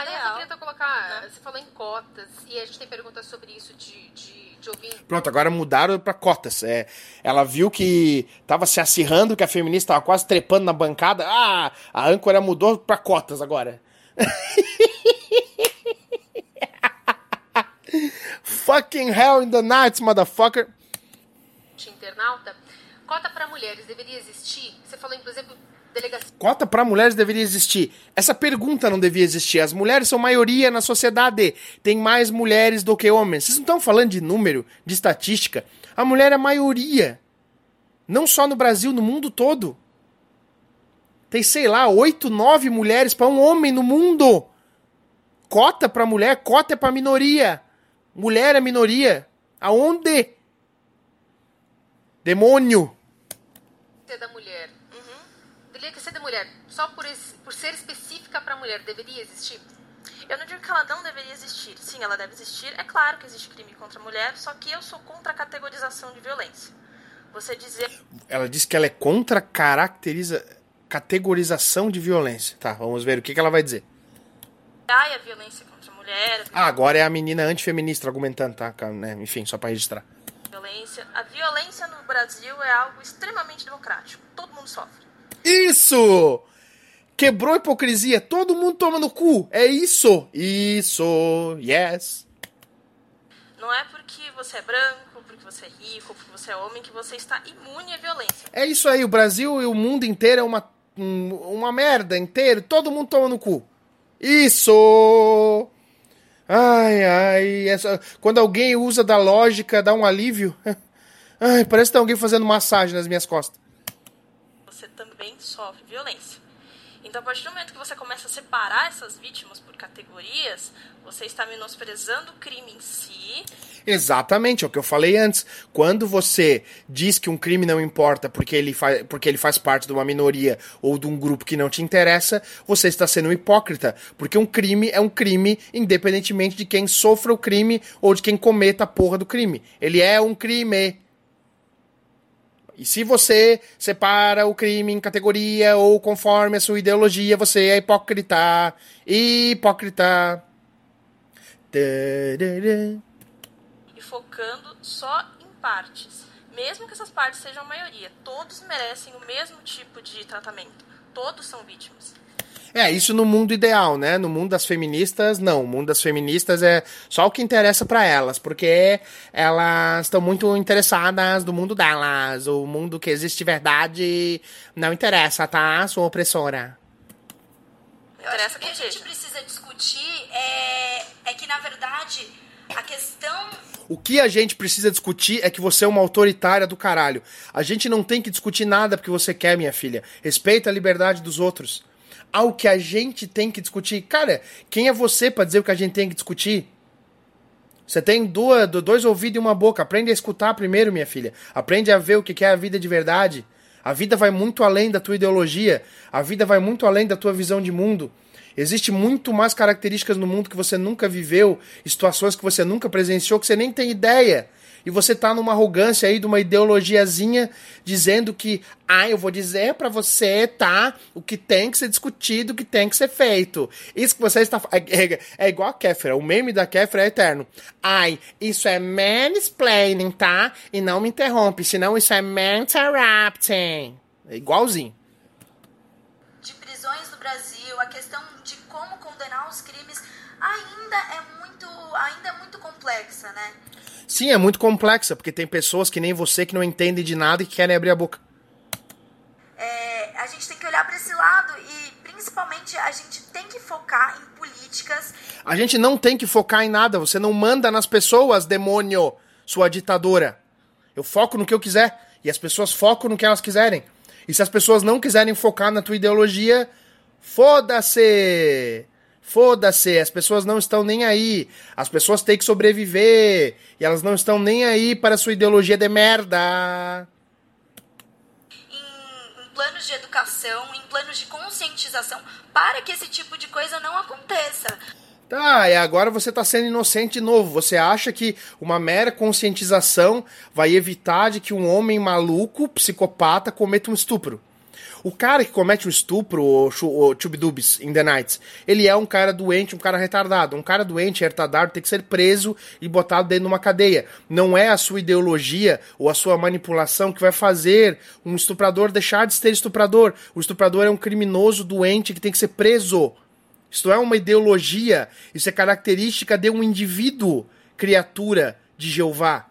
colocar... Você falou em cotas, e a gente tem perguntas sobre isso de ouvir... Pronto, agora mudaram pra cotas. Ela viu que tava se acirrando, que a feminista tava quase trepando na bancada. Ah, a âncora mudou pra cotas agora. Fucking hell in the nights, motherfucker. Internauta, cota para mulheres deveria existir? Você falou, inclusive, delegacia... Cota para mulheres deveria existir. Essa pergunta não devia existir. As mulheres são maioria na sociedade. Tem mais mulheres do que homens. Vocês não estão falando de número, de estatística. A mulher é maioria. Não só no Brasil, no mundo todo. Tem, sei lá, 8, 9 mulheres para um homem no mundo. Cota para mulher, cota é para minoria. Mulher é minoria. Aonde? Demônio. Ser da mulher. Deveria ser da mulher. Só por ser específica para mulher, deveria existir? Eu não digo que ela não deveria existir. Sim, ela deve existir. É claro que existe crime contra a mulher, só que eu sou contra a categorização de violência. Você dizer... Ela disse que ela é contra categorização de violência. Tá, vamos ver o que ela vai dizer. A violência contra a mulher... Agora é a menina antifeminista argumentando, tá? Enfim, só pra registrar. A violência no Brasil é algo extremamente democrático. Todo mundo sofre. Isso! Quebrou a hipocrisia. Todo mundo toma no cu. É isso. Isso. Yes. Não é porque você é branco, porque você é rico, porque você é homem, que você está imune à violência. É isso aí. O Brasil e o mundo inteiro é uma merda inteiro. Todo mundo toma no cu. Isso! Ai, ai. Quando alguém usa da lógica, dá um alívio. Ai, parece que tem alguém fazendo massagem nas minhas costas. Você também sofre violência. Então, a partir do momento que você começa a separar essas vítimas por categorias, você está menosprezando o crime em si. Exatamente, é o que eu falei antes. Quando você diz que um crime não importa porque ele faz parte de uma minoria ou de um grupo que não te interessa, você está sendo um hipócrita. Porque um crime é um crime independentemente de quem sofra o crime ou de quem cometa a porra do crime. Ele é um crime. E se você separa o crime em categoria ou conforme a sua ideologia, você é hipócrita. Hipócrita. E focando só em partes. Mesmo que essas partes sejam a maioria, todos merecem o mesmo tipo de tratamento. Todos são vítimas. Isso no mundo ideal, né? No mundo das feministas, não. O mundo das feministas é só o que interessa pra elas, porque elas estão muito interessadas no mundo delas. O mundo que existe de verdade não interessa, tá? Sua opressora. Eu acho que o que a gente precisa discutir é que, na verdade, a questão... O que a gente precisa discutir é que você é uma autoritária do caralho. A gente não tem que discutir nada porque você quer, minha filha. Respeita a liberdade dos outros. O que a gente tem que discutir. Cara, quem é você pra dizer o que a gente tem que discutir? Você tem dois ouvidos e uma boca. Aprende a escutar primeiro, minha filha. Aprende a ver o que é a vida de verdade. A vida vai muito além da tua ideologia. A vida vai muito além da tua visão de mundo. Existe muito mais características no mundo que você nunca viveu, situações que você nunca presenciou, que você nem tem ideia. E você tá numa arrogância aí de uma ideologiazinha dizendo que, eu vou dizer pra você, tá, o que tem que ser discutido, o que tem que ser feito. Isso que você está... É igual a Kéfera, o meme da Kéfera é eterno. Isso é mansplaining, tá? E não me interrompe, senão isso é interrupting. É igualzinho. De prisões no Brasil, a questão de como condenar os crimes ainda é muito complexa, né? Sim, é muito complexa, porque tem pessoas que nem você que não entendem de nada e que querem abrir a boca. A gente tem que olhar para esse lado e, principalmente, a gente tem que focar em políticas. A gente não tem que focar em nada. Você não manda nas pessoas, demônio, sua ditadora. Eu foco no que eu quiser e as pessoas focam no que elas quiserem. E se as pessoas não quiserem focar na tua ideologia, foda-se! Foda-se, as pessoas não estão nem aí. As pessoas têm que sobreviver. E elas não estão nem aí para a sua ideologia de merda. Em planos de educação, em planos de conscientização, para que esse tipo de coisa não aconteça. Tá, e agora você tá sendo inocente de novo. Você acha que uma mera conscientização vai evitar de que um homem maluco, psicopata, cometa um estupro. O cara que comete um estupro, o Chubidubis in the Nights, ele é um cara doente, um cara retardado. Um cara doente, retardado, tem que ser preso e botado dentro de uma cadeia. Não é a sua ideologia ou a sua manipulação que vai fazer um estuprador deixar de ser estuprador. O estuprador é um criminoso doente que tem que ser preso. Isso não é uma ideologia, isso é característica de um indivíduo, criatura de Jeová.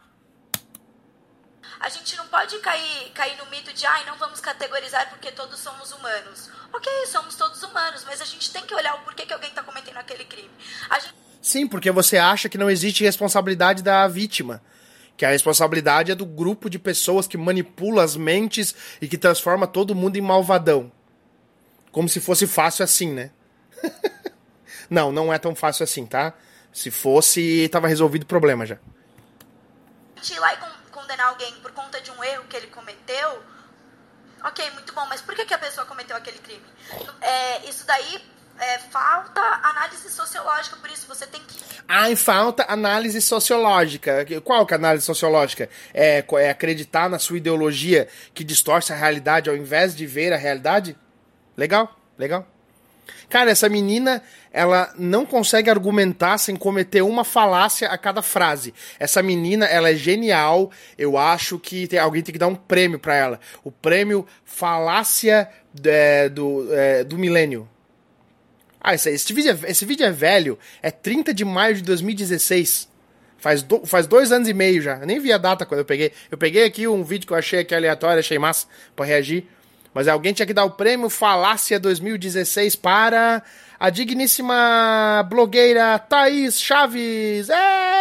A gente não pode cair no mito de não vamos categorizar porque todos somos humanos. Ok, somos todos humanos, mas a gente tem que olhar o porquê que alguém está cometendo aquele crime. Sim, porque você acha que não existe responsabilidade da vítima. Que a responsabilidade é do grupo de pessoas que manipula as mentes e que transforma todo mundo em malvadão. Como se fosse fácil assim, né? Não, não é tão fácil assim, tá? Se fosse, tava resolvido o problema já. A gente ir lá e condenar alguém por conta de um erro que ele cometeu, ok, muito bom, mas por que a pessoa cometeu aquele crime? Isso daí falta análise sociológica, por isso você tem que... Falta análise sociológica. Qual que é a análise sociológica? É acreditar na sua ideologia que distorce a realidade ao invés de ver a realidade? Legal, legal. Cara, essa menina, ela não consegue argumentar sem cometer uma falácia a cada frase. Essa menina, ela é genial. Eu acho que alguém tem que dar um prêmio pra ela. O prêmio Falácia do Milênio. Esse vídeo é velho. É 30 de maio de 2016. Faz 2 anos e meio já. Eu nem vi a data quando eu peguei. Eu peguei aqui um vídeo que eu achei aqui aleatório, achei massa pra reagir. Mas alguém tinha que dar o prêmio Falácia 2016 para a digníssima blogueira Thaís Chaves.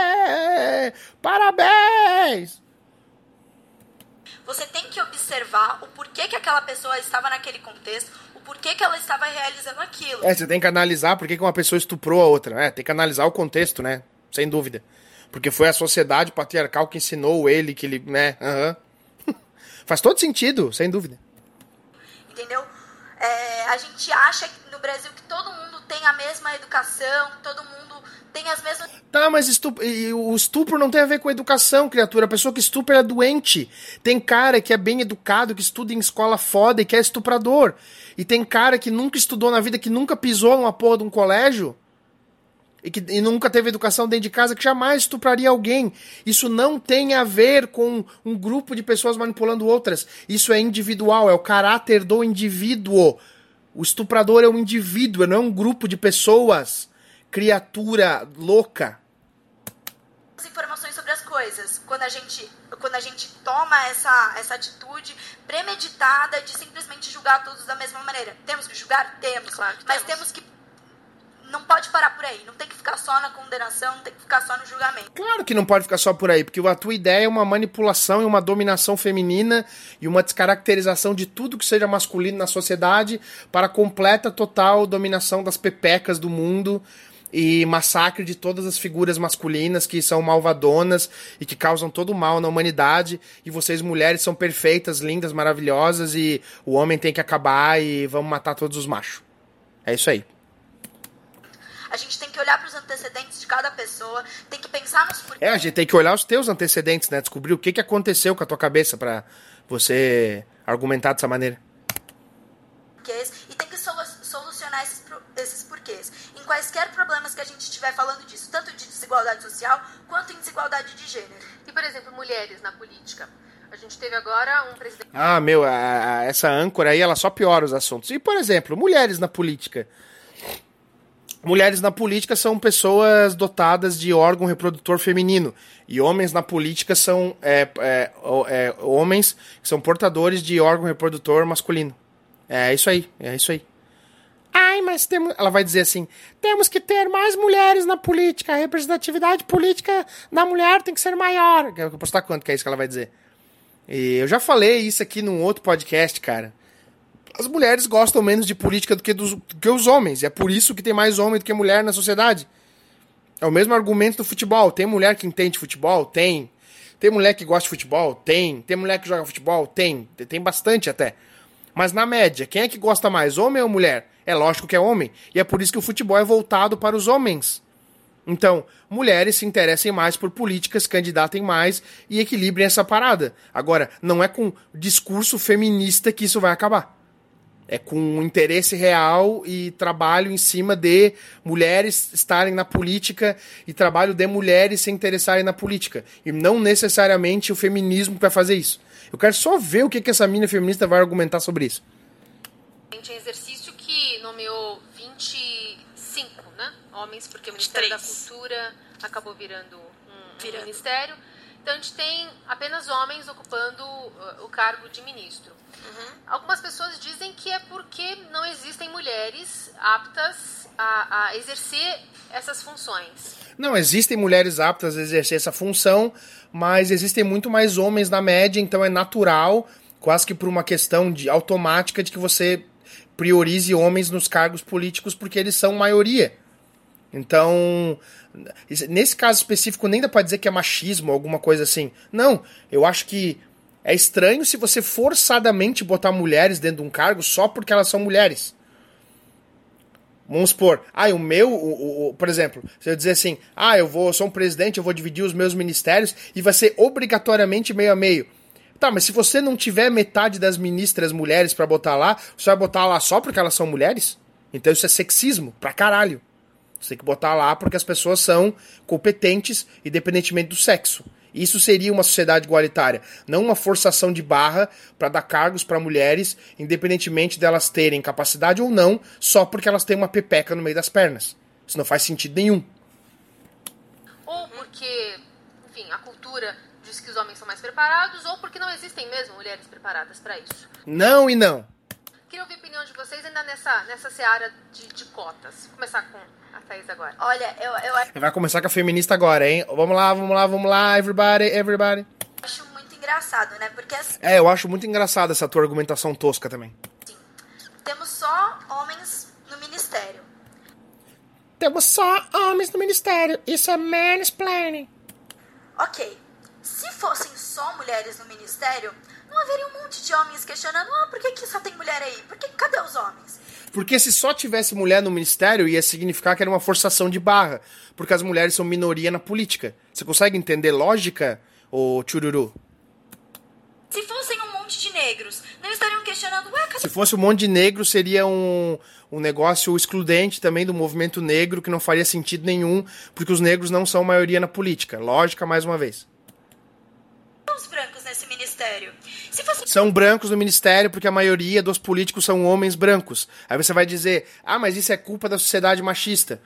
Parabéns! Você tem que observar o porquê que aquela pessoa estava naquele contexto, o porquê que ela estava realizando aquilo. Você tem que analisar por que uma pessoa estuprou a outra. Tem que analisar o contexto, né? Sem dúvida. Porque foi a sociedade patriarcal que ensinou ele, que ele, né? Faz todo sentido, sem dúvida. Entendeu? A gente acha que no Brasil que todo mundo tem a mesma educação, todo mundo tem as mesmas... Tá, mas o estupro não tem a ver com educação, criatura. A pessoa que estupra é doente. Tem cara que é bem educado, que estuda em escola foda e que é estuprador. E tem cara que nunca estudou na vida, que nunca pisou numa porra de um colégio e nunca teve educação dentro de casa, que jamais estupraria alguém. Isso não tem a ver com um grupo de pessoas manipulando outras. Isso é individual, é o caráter do indivíduo. O estuprador é um indivíduo, não é um grupo de pessoas. Criatura louca. As informações sobre as coisas. Quando a gente toma essa atitude premeditada de simplesmente julgar todos da mesma maneira. Temos que julgar? Temos. Claro que mas temos que... Não pode parar por aí, não tem que ficar só na condenação, não tem que ficar só no julgamento. Claro que não pode ficar só por aí, porque a tua ideia é uma manipulação e uma dominação feminina e uma descaracterização de tudo que seja masculino na sociedade para completa, total dominação das pepecas do mundo e massacre de todas as figuras masculinas que são malvadonas e que causam todo o mal na humanidade, e vocês mulheres são perfeitas, lindas, maravilhosas, e o homem tem que acabar e vamos matar todos os machos. É isso aí. A gente tem que olhar para os antecedentes de cada pessoa, tem que pensar nos porquês. A gente tem que olhar os teus antecedentes, né? Descobrir o que aconteceu com a tua cabeça pra você argumentar dessa maneira. E tem que solucionar esses porquês. Em quaisquer problemas que a gente estiver falando disso, tanto de desigualdade social, quanto em desigualdade de gênero. E, por exemplo, mulheres na política. A gente teve agora um presidente... Essa âncora aí, ela só piora os assuntos. E, por exemplo, mulheres na política... Mulheres na política são pessoas dotadas de órgão reprodutor feminino. E homens na política são homens que são portadores de órgão reprodutor masculino. É isso aí. Mas ela vai dizer assim, temos que ter mais mulheres na política, a representatividade política da mulher tem que ser maior. Eu vou postar quanto que é isso que ela vai dizer. E eu já falei isso aqui num outro podcast, cara. As mulheres gostam menos de política do que os homens. E é por isso que tem mais homem do que mulher na sociedade. É o mesmo argumento do futebol. Tem mulher que entende futebol? Tem. Tem mulher que gosta de futebol? Tem. Tem mulher que joga futebol? Tem. Tem bastante até. Mas na média, quem é que gosta mais? Homem ou mulher? É lógico que é homem. E é por isso que o futebol é voltado para os homens. Então, mulheres se interessem mais por políticas, candidatem mais e equilibrem essa parada. Agora, não é com discurso feminista que isso vai acabar. É com um interesse real e trabalho em cima de mulheres estarem na política e trabalho de mulheres se interessarem na política. E não necessariamente o feminismo para fazer isso. Eu quero só ver o que essa mina feminista vai argumentar sobre isso. Tem exercício que nomeou 25, né? Homens, porque o Ministério da Cultura acabou virando um ministério. Então a gente tem apenas homens ocupando o cargo de ministro. Algumas pessoas dizem que é porque não existem mulheres aptas a exercer essas funções. Não, existem mulheres aptas a exercer essa função, mas existem muito mais homens na média, então é natural, quase que por uma questão automática de que você priorize homens nos cargos políticos porque eles são maioria. Então, nesse caso específico, nem dá pra dizer que é machismo ou alguma coisa assim. Não, eu acho que é estranho se você forçadamente botar mulheres dentro de um cargo só porque elas são mulheres. Vamos supor, por exemplo, se eu dizer assim, eu sou um presidente, eu vou dividir os meus ministérios e vai ser obrigatoriamente meio a meio. Tá, mas se você não tiver metade das ministras mulheres pra botar lá, você vai botar lá só porque elas são mulheres? Então isso é sexismo pra caralho. Você tem que botar lá porque as pessoas são competentes, independentemente do sexo. Isso seria uma sociedade igualitária, não uma forçação de barra para dar cargos para mulheres, independentemente delas terem capacidade ou não, só porque elas têm uma pepeca no meio das pernas. Isso não faz sentido nenhum. Ou porque, enfim, a cultura diz que os homens são mais preparados, ou porque não existem mesmo mulheres preparadas para isso. Não e não. Queria ouvir a opinião de vocês ainda nessa seara de cotas. Vou começar com a Thaís agora. Olha, eu Vai começar com a feminista agora, hein? Vamos lá, everybody. acho muito engraçado, né? Porque assim, Eu acho muito engraçada essa tua argumentação tosca também. temos só homens no ministério. Temos só homens no ministério. Isso é mansplaining. Ok, se fossem só mulheres no ministério, não haveria um monte de homens questionando, por que só tem mulher aí? Cadê os homens? Porque se só tivesse mulher no ministério, ia significar que era uma forçação de barra. Porque as mulheres são minoria na política. Você consegue entender lógica, ô Chururu? Se fossem um monte de negros, não estariam questionando, cadê? Se fosse um monte de negro, seria um negócio excludente também do movimento negro, que não faria sentido nenhum, porque os negros não são maioria na política. Lógica, mais uma vez. Os brancos nesse ministério. Se fosse... São brancos no ministério porque a maioria dos políticos são homens brancos. Aí você vai dizer, mas isso é culpa da sociedade machista.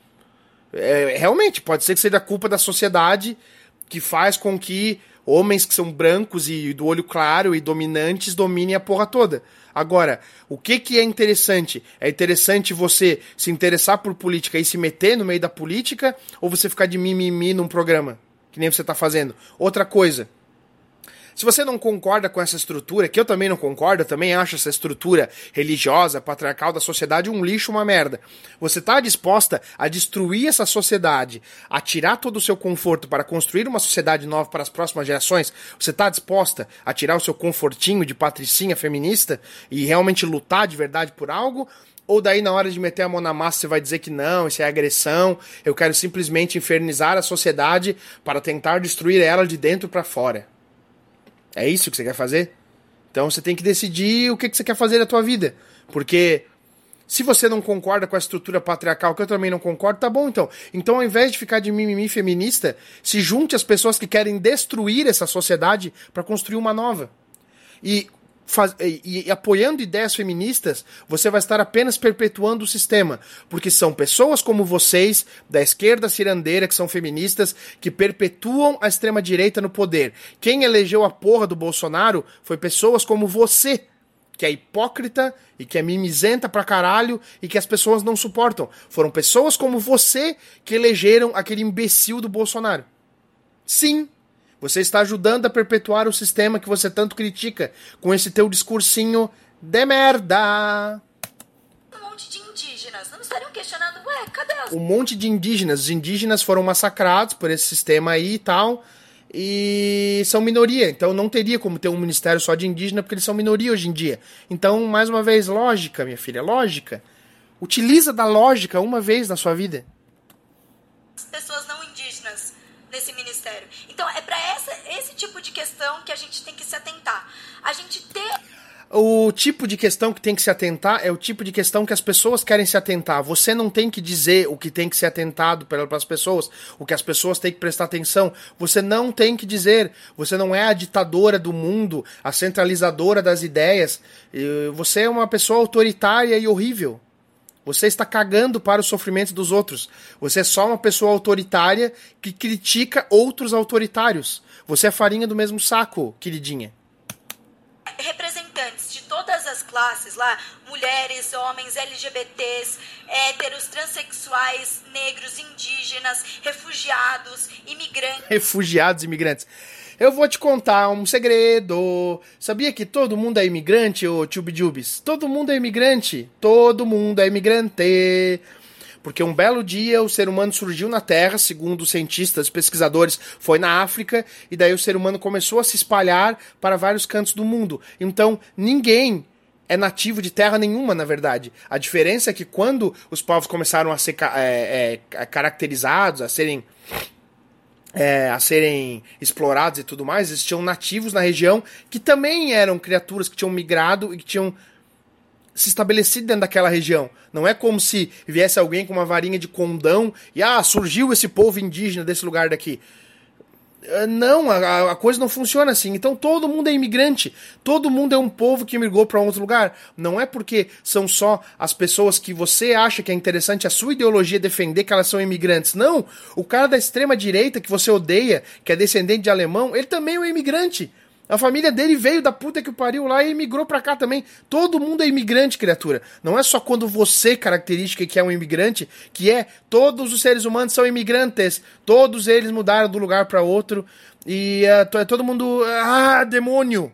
Realmente, pode ser que seja culpa da sociedade que faz com que homens que são brancos e do olho claro e dominantes dominem a porra toda. Agora, o que é interessante? É interessante você se interessar por política e se meter no meio da política, ou você ficar de mimimi num programa, que nem você tá fazendo? Outra coisa, se você não concorda com essa estrutura, que eu também não concordo, eu também acho essa estrutura religiosa, patriarcal da sociedade um lixo, uma merda. Você está disposta a destruir essa sociedade, a tirar todo o seu conforto para construir uma sociedade nova para as próximas gerações? Você está disposta a tirar o seu confortinho de patricinha feminista e realmente lutar de verdade por algo? Ou daí na hora de meter a mão na massa você vai dizer que não, isso é agressão, eu quero simplesmente infernizar a sociedade para tentar destruir ela de dentro para fora? É isso que você quer fazer? Então você tem que decidir o que você quer fazer da tua vida. Porque se você não concorda com a estrutura patriarcal, que eu também não concordo, tá bom então. Então ao invés de ficar de mimimi feminista, se junte às pessoas que querem destruir essa sociedade para construir uma nova. E apoiando ideias feministas, você vai estar apenas perpetuando o sistema, porque são pessoas como vocês, da esquerda cirandeira, que são feministas, que perpetuam a extrema-direita no poder. Quem elegeu a porra do Bolsonaro foi pessoas como você, que é hipócrita e que é mimizenta pra caralho e que as pessoas não suportam. Foram pessoas como você que elegeram aquele imbecil do Bolsonaro. Sim. Você está ajudando a perpetuar o sistema que você tanto critica com esse teu discursinho de merda. Um monte de indígenas não estariam questionando, cadê as... Um monte de indígenas. Os indígenas foram massacrados por esse sistema aí e tal, e são minoria. Então não teria como ter um ministério só de indígena, porque eles são minoria hoje em dia. Então, mais uma vez, lógica, minha filha, lógica. Utiliza da lógica uma vez na sua vida. Pessoas não indígenas nesse ministério. Então, é para esse tipo de questão que a gente tem que se atentar. A gente ter... O tipo de questão que tem que se atentar é o tipo de questão que as pessoas querem se atentar. Você não tem que dizer o que tem que ser atentado pelas pessoas, o que as pessoas têm que prestar atenção. Você não tem que dizer. Você não é a ditadora do mundo, a centralizadora das ideias. Você é uma pessoa autoritária e horrível. Você está cagando para o sofrimento dos outros. Você é só uma pessoa autoritária que critica outros autoritários. Você é farinha do mesmo saco, queridinha. Representantes de todas as classes lá, mulheres, homens, LGBTs, héteros, transexuais, negros, indígenas, refugiados, imigrantes. Refugiados, imigrantes. Eu vou te contar um segredo. Sabia que todo mundo é imigrante, ô tchubidjubis? Todo mundo é imigrante. Todo mundo é imigrante. Porque um belo dia o ser humano surgiu na Terra, segundo cientistas, pesquisadores, foi na África, e daí o ser humano começou a se espalhar para vários cantos do mundo. Então, ninguém é nativo de terra nenhuma, na verdade. A diferença é que quando os povos começaram a ser caracterizados, a serem explorados e tudo mais, existiam nativos na região que também eram criaturas que tinham migrado e que tinham se estabelecido dentro daquela região. Não é como se viesse alguém com uma varinha de condão e surgiu esse povo indígena desse lugar daqui. Não, a coisa não funciona assim. Então todo mundo é imigrante. Todo mundo é um povo que migrou para outro lugar. Não é porque são só as pessoas que você acha que é interessante a sua ideologia defender que elas são imigrantes. Não, o cara da extrema direita que você odeia, que é descendente de alemão, ele também é um imigrante. A família dele veio da puta que o pariu lá e imigrou pra cá também. Todo mundo é imigrante, criatura. Não é só quando você caracteriza que é um imigrante, que todos os seres humanos são imigrantes. Todos eles mudaram do lugar pra outro. E todo mundo... demônio!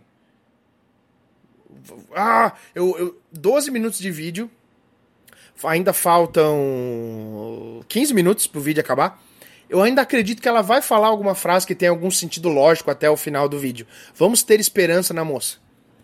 12 minutos de vídeo. Ainda faltam 15 minutos pro vídeo acabar. Eu ainda acredito que ela vai falar alguma frase que tem algum sentido lógico até o final do vídeo. Vamos ter esperança na moça.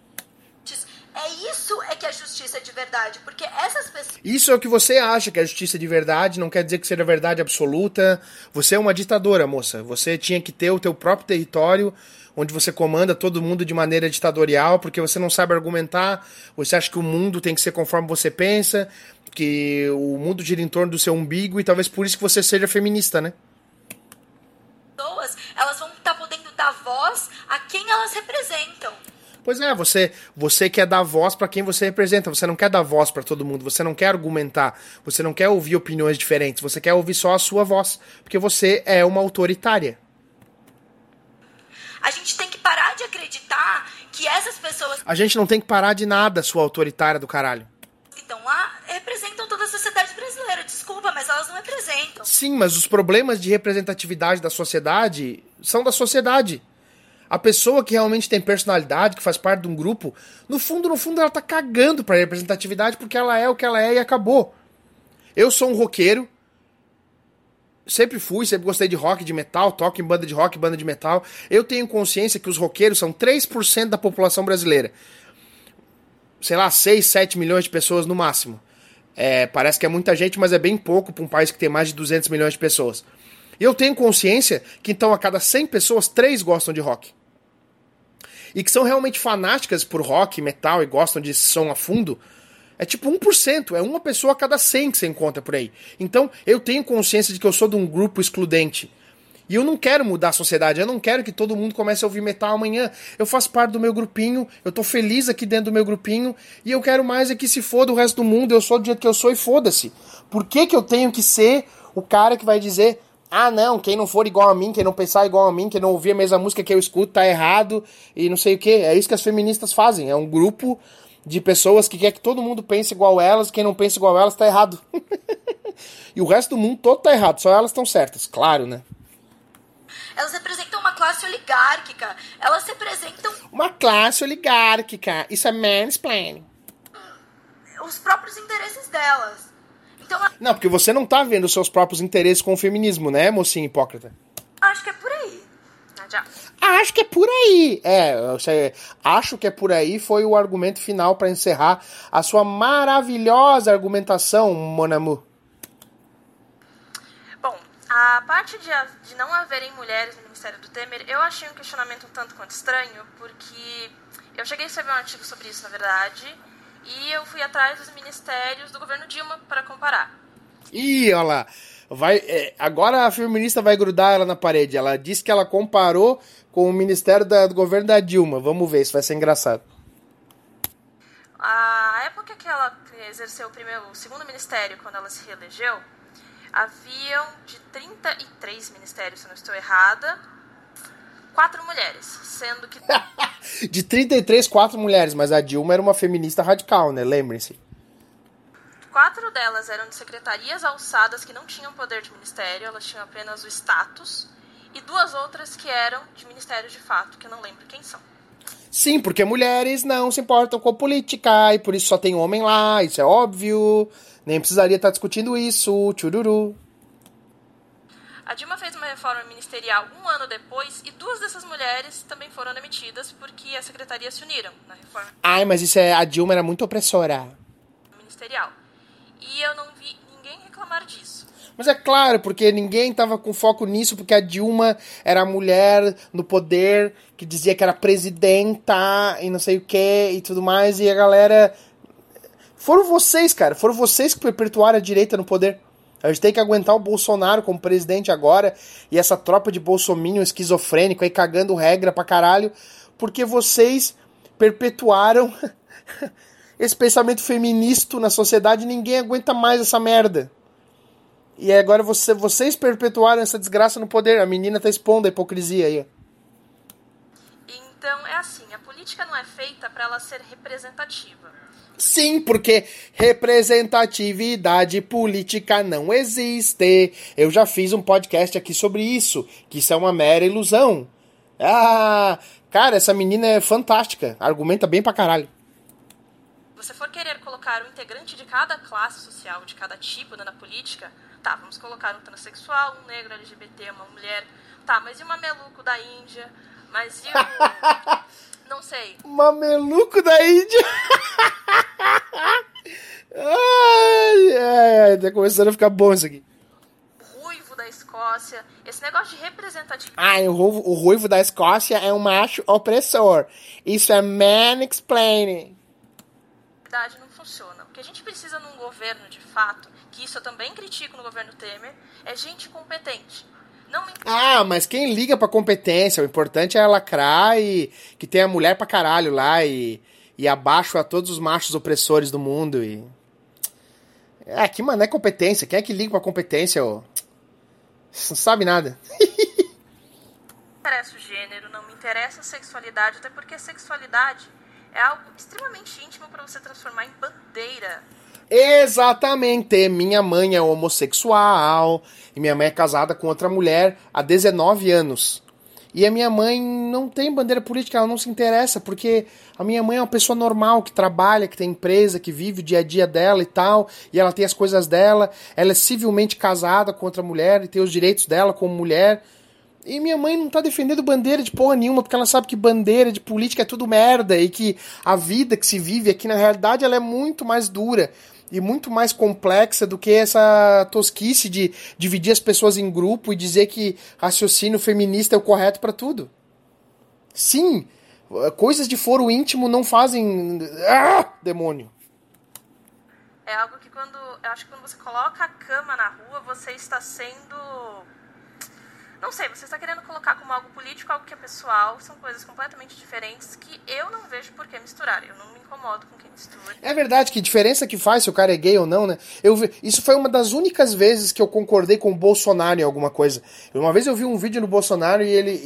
Isso que é justiça de verdade, porque essas pessoas... Isso é o que você acha que é justiça de verdade, não quer dizer que seja verdade absoluta. Você é uma ditadora, moça. Você tinha que ter o teu próprio território, onde você comanda todo mundo de maneira ditatorial, porque você não sabe argumentar, você acha que o mundo tem que ser conforme você pensa, que o mundo gira em torno do seu umbigo, e talvez por isso que você seja feminista, né? Elas vão estar podendo dar voz a quem elas representam. Pois é, você quer dar voz para quem você representa, você não quer dar voz para todo mundo, você não quer argumentar, você não quer ouvir opiniões diferentes, você quer ouvir só a sua voz, porque você é uma autoritária. A gente tem que parar de acreditar que essas pessoas... A gente não tem que parar de nada, sua autoritária do caralho. Que estão lá representam toda a sociedade brasileira, desculpa, mas elas não representam. Sim, mas os problemas de representatividade da sociedade são da sociedade. A pessoa que realmente tem personalidade, que faz parte de um grupo, no fundo, ela tá cagando pra representatividade porque ela é o que ela é e acabou. Eu sou um roqueiro, sempre gostei de rock, de metal, toco em banda de rock, banda de metal. Eu tenho consciência que os roqueiros são 3% da população brasileira. Sei lá, 6, 7 milhões de pessoas no máximo. Parece que é muita gente, mas é bem pouco para um país que tem mais de 200 milhões de pessoas. E eu tenho consciência que então a cada 100 pessoas, 3 gostam de rock. E que são realmente fanáticas por rock, metal e gostam de som a fundo. É tipo 1%, é uma pessoa a cada 100 que você encontra por aí. Então eu tenho consciência de que eu sou de um grupo excludente. E eu não quero mudar a sociedade, eu não quero que todo mundo comece a ouvir metal amanhã. Eu faço parte do meu grupinho, eu tô feliz aqui dentro do meu grupinho, e eu quero mais é que se foda o resto do mundo, eu sou do jeito que eu sou e foda-se. Por que eu tenho que ser o cara que vai dizer, não, quem não for igual a mim, quem não pensar igual a mim, quem não ouvir a mesma música que eu escuto tá errado, e não sei o que. É isso que as feministas fazem, é um grupo de pessoas que quer que todo mundo pense igual elas, quem não pensa igual elas tá errado. E o resto do mundo todo tá errado, só elas estão certas, claro, né? Elas representam uma classe oligárquica. Elas representam... Uma classe oligárquica. Isso é mansplaining. Os próprios interesses delas. Então, não, porque você não tá vendo os seus próprios interesses com o feminismo, né, mocinha hipócrita? Acho que é por aí. Acho que é por aí. Acho que é por aí foi o argumento final para encerrar a sua maravilhosa argumentação, mon amour. Bom, A parte de não haverem mulheres no Ministério do Temer, eu achei um questionamento um tanto quanto estranho, porque eu cheguei a escrever um artigo sobre isso, na verdade, e eu fui atrás dos ministérios do governo Dilma para comparar. Ih, olha lá. Agora a feminista vai grudar ela na parede. Ela disse que ela comparou com o ministério do governo da Dilma. Vamos ver, isso vai ser engraçado. A época que ela exerceu o segundo ministério, quando ela se reelegeu, haviam de 33 ministérios, se eu não estou errada, 4 mulheres, sendo que... De 33, 4 mulheres, mas a Dilma era uma feminista radical, né? Lembrem-se. 4 delas eram de secretarias alçadas que não tinham poder de ministério, elas tinham apenas o status, e 2 outras que eram de ministérios de fato, que eu não lembro quem são. Sim, porque mulheres não se importam com política, e por isso só tem homem lá, isso é óbvio. Nem precisaria estar discutindo isso, tchururu. A Dilma fez uma reforma ministerial 1 ano depois, e 2 dessas mulheres também foram demitidas porque as secretarias se uniram na reforma Ai, mas a Dilma era muito opressora. ministerial. E eu não vi ninguém reclamar disso. Mas é claro, porque ninguém tava com foco nisso, porque a Dilma era a mulher no poder, que dizia que era presidenta, e não sei o que, e tudo mais, e a galera... Foram vocês, cara, foram vocês que perpetuaram a direita no poder. A gente tem que aguentar o Bolsonaro como presidente agora, e essa tropa de bolsominion esquizofrênico aí cagando regra pra caralho, porque vocês perpetuaram esse pensamento feminista na sociedade, e ninguém aguenta mais essa merda. E agora vocês perpetuaram essa desgraça no poder. A menina tá expondo a hipocrisia aí. Então, é assim, a política não é feita para ela ser representativa. Sim, porque representatividade política não existe. Eu já fiz um podcast aqui sobre isso, que isso é uma mera ilusão. Ah, cara, essa menina é fantástica. Argumenta bem pra caralho. Se você for querer colocar um integrante de cada classe social, de cada tipo na política, tá, vamos colocar um transexual, um negro, LGBT, uma mulher, tá, mas e o mameluco da Índia? Mas e o... não sei. Mameluco da Índia? Ai, tá começando a ficar bom isso aqui. Ruivo da Escócia, esse negócio de representatividade... Ai, o ruivo da Escócia é um macho opressor. Isso é man-explaining. Não funciona. O que a gente precisa num governo, de fato, que isso eu também critico no governo Temer, é gente competente. Não me... Ah, mas quem liga pra competência? O importante é lacrar e que tenha mulher pra caralho lá e abaixo a todos os machos opressores do mundo e... que mano, é competência. Quem é que liga pra competência, ô? Não sabe nada. Não me interessa o gênero, não me interessa a sexualidade, até porque a sexualidade é algo extremamente íntimo para você transformar em bandeira. Exatamente. Minha mãe é homossexual e minha mãe é casada com outra mulher há 19 anos. E a minha mãe não tem bandeira política, ela não se interessa, porque a minha mãe é uma pessoa normal, que trabalha, que tem empresa, que vive o dia a dia dela e tal, e ela tem as coisas dela, ela é civilmente casada com outra mulher e tem os direitos dela como mulher. E minha mãe não tá defendendo bandeira de porra nenhuma, porque ela sabe que bandeira de política é tudo merda, e que a vida que se vive aqui, na realidade, ela é muito mais dura e muito mais complexa do que essa tosquice de dividir as pessoas em grupo e dizer que raciocínio feminista é o correto pra tudo. Sim, coisas de foro íntimo não fazem... demônio. É algo que eu acho que quando você coloca a cama na rua, você está sendo... Não sei, você está querendo colocar como algo político, algo que é pessoal, são coisas completamente diferentes que eu não vejo por que misturar. Eu não me incomodo com quem mistura. É verdade, que diferença que faz se o cara é gay ou não, né? Isso foi uma das únicas vezes que eu concordei com o Bolsonaro em alguma coisa. Uma vez eu vi um vídeo no Bolsonaro e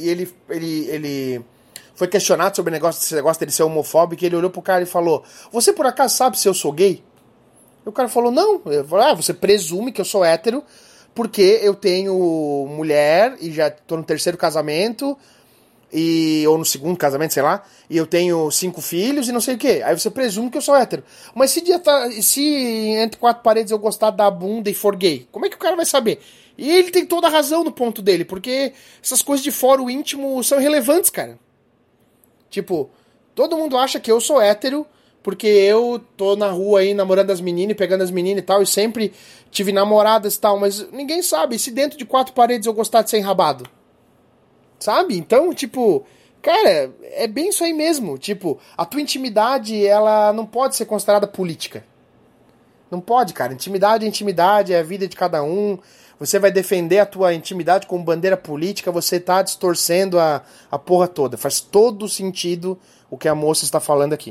ele foi questionado sobre esse negócio dele ser homofóbico, e ele olhou pro cara e falou: "Você por acaso sabe se eu sou gay?" E o cara falou: "Não." Eu falei: "Você presume que eu sou hétero, porque eu tenho mulher e já tô no 3º casamento, ou no 2º casamento, sei lá, e eu tenho 5 filhos e não sei o quê. Aí você presume que eu sou hétero. Mas se entre 4 paredes eu gostar da bunda e for gay, como é que o cara vai saber?" E ele tem toda a razão no ponto dele, porque essas coisas de foro íntimo são irrelevantes, cara. Tipo, todo mundo acha que eu sou hétero porque eu tô na rua aí namorando as meninas, pegando as meninas e tal, e sempre tive namoradas e tal, mas ninguém sabe se dentro de 4 paredes eu gostar de ser enrabado. Sabe? Então, tipo, cara, é bem isso aí mesmo. Tipo, a tua intimidade, ela não pode ser considerada política. Não pode, cara. Intimidade é intimidade, é a vida de cada um. Você vai defender a tua intimidade como bandeira política, você tá distorcendo a porra toda. Faz todo sentido o que a moça está falando aqui.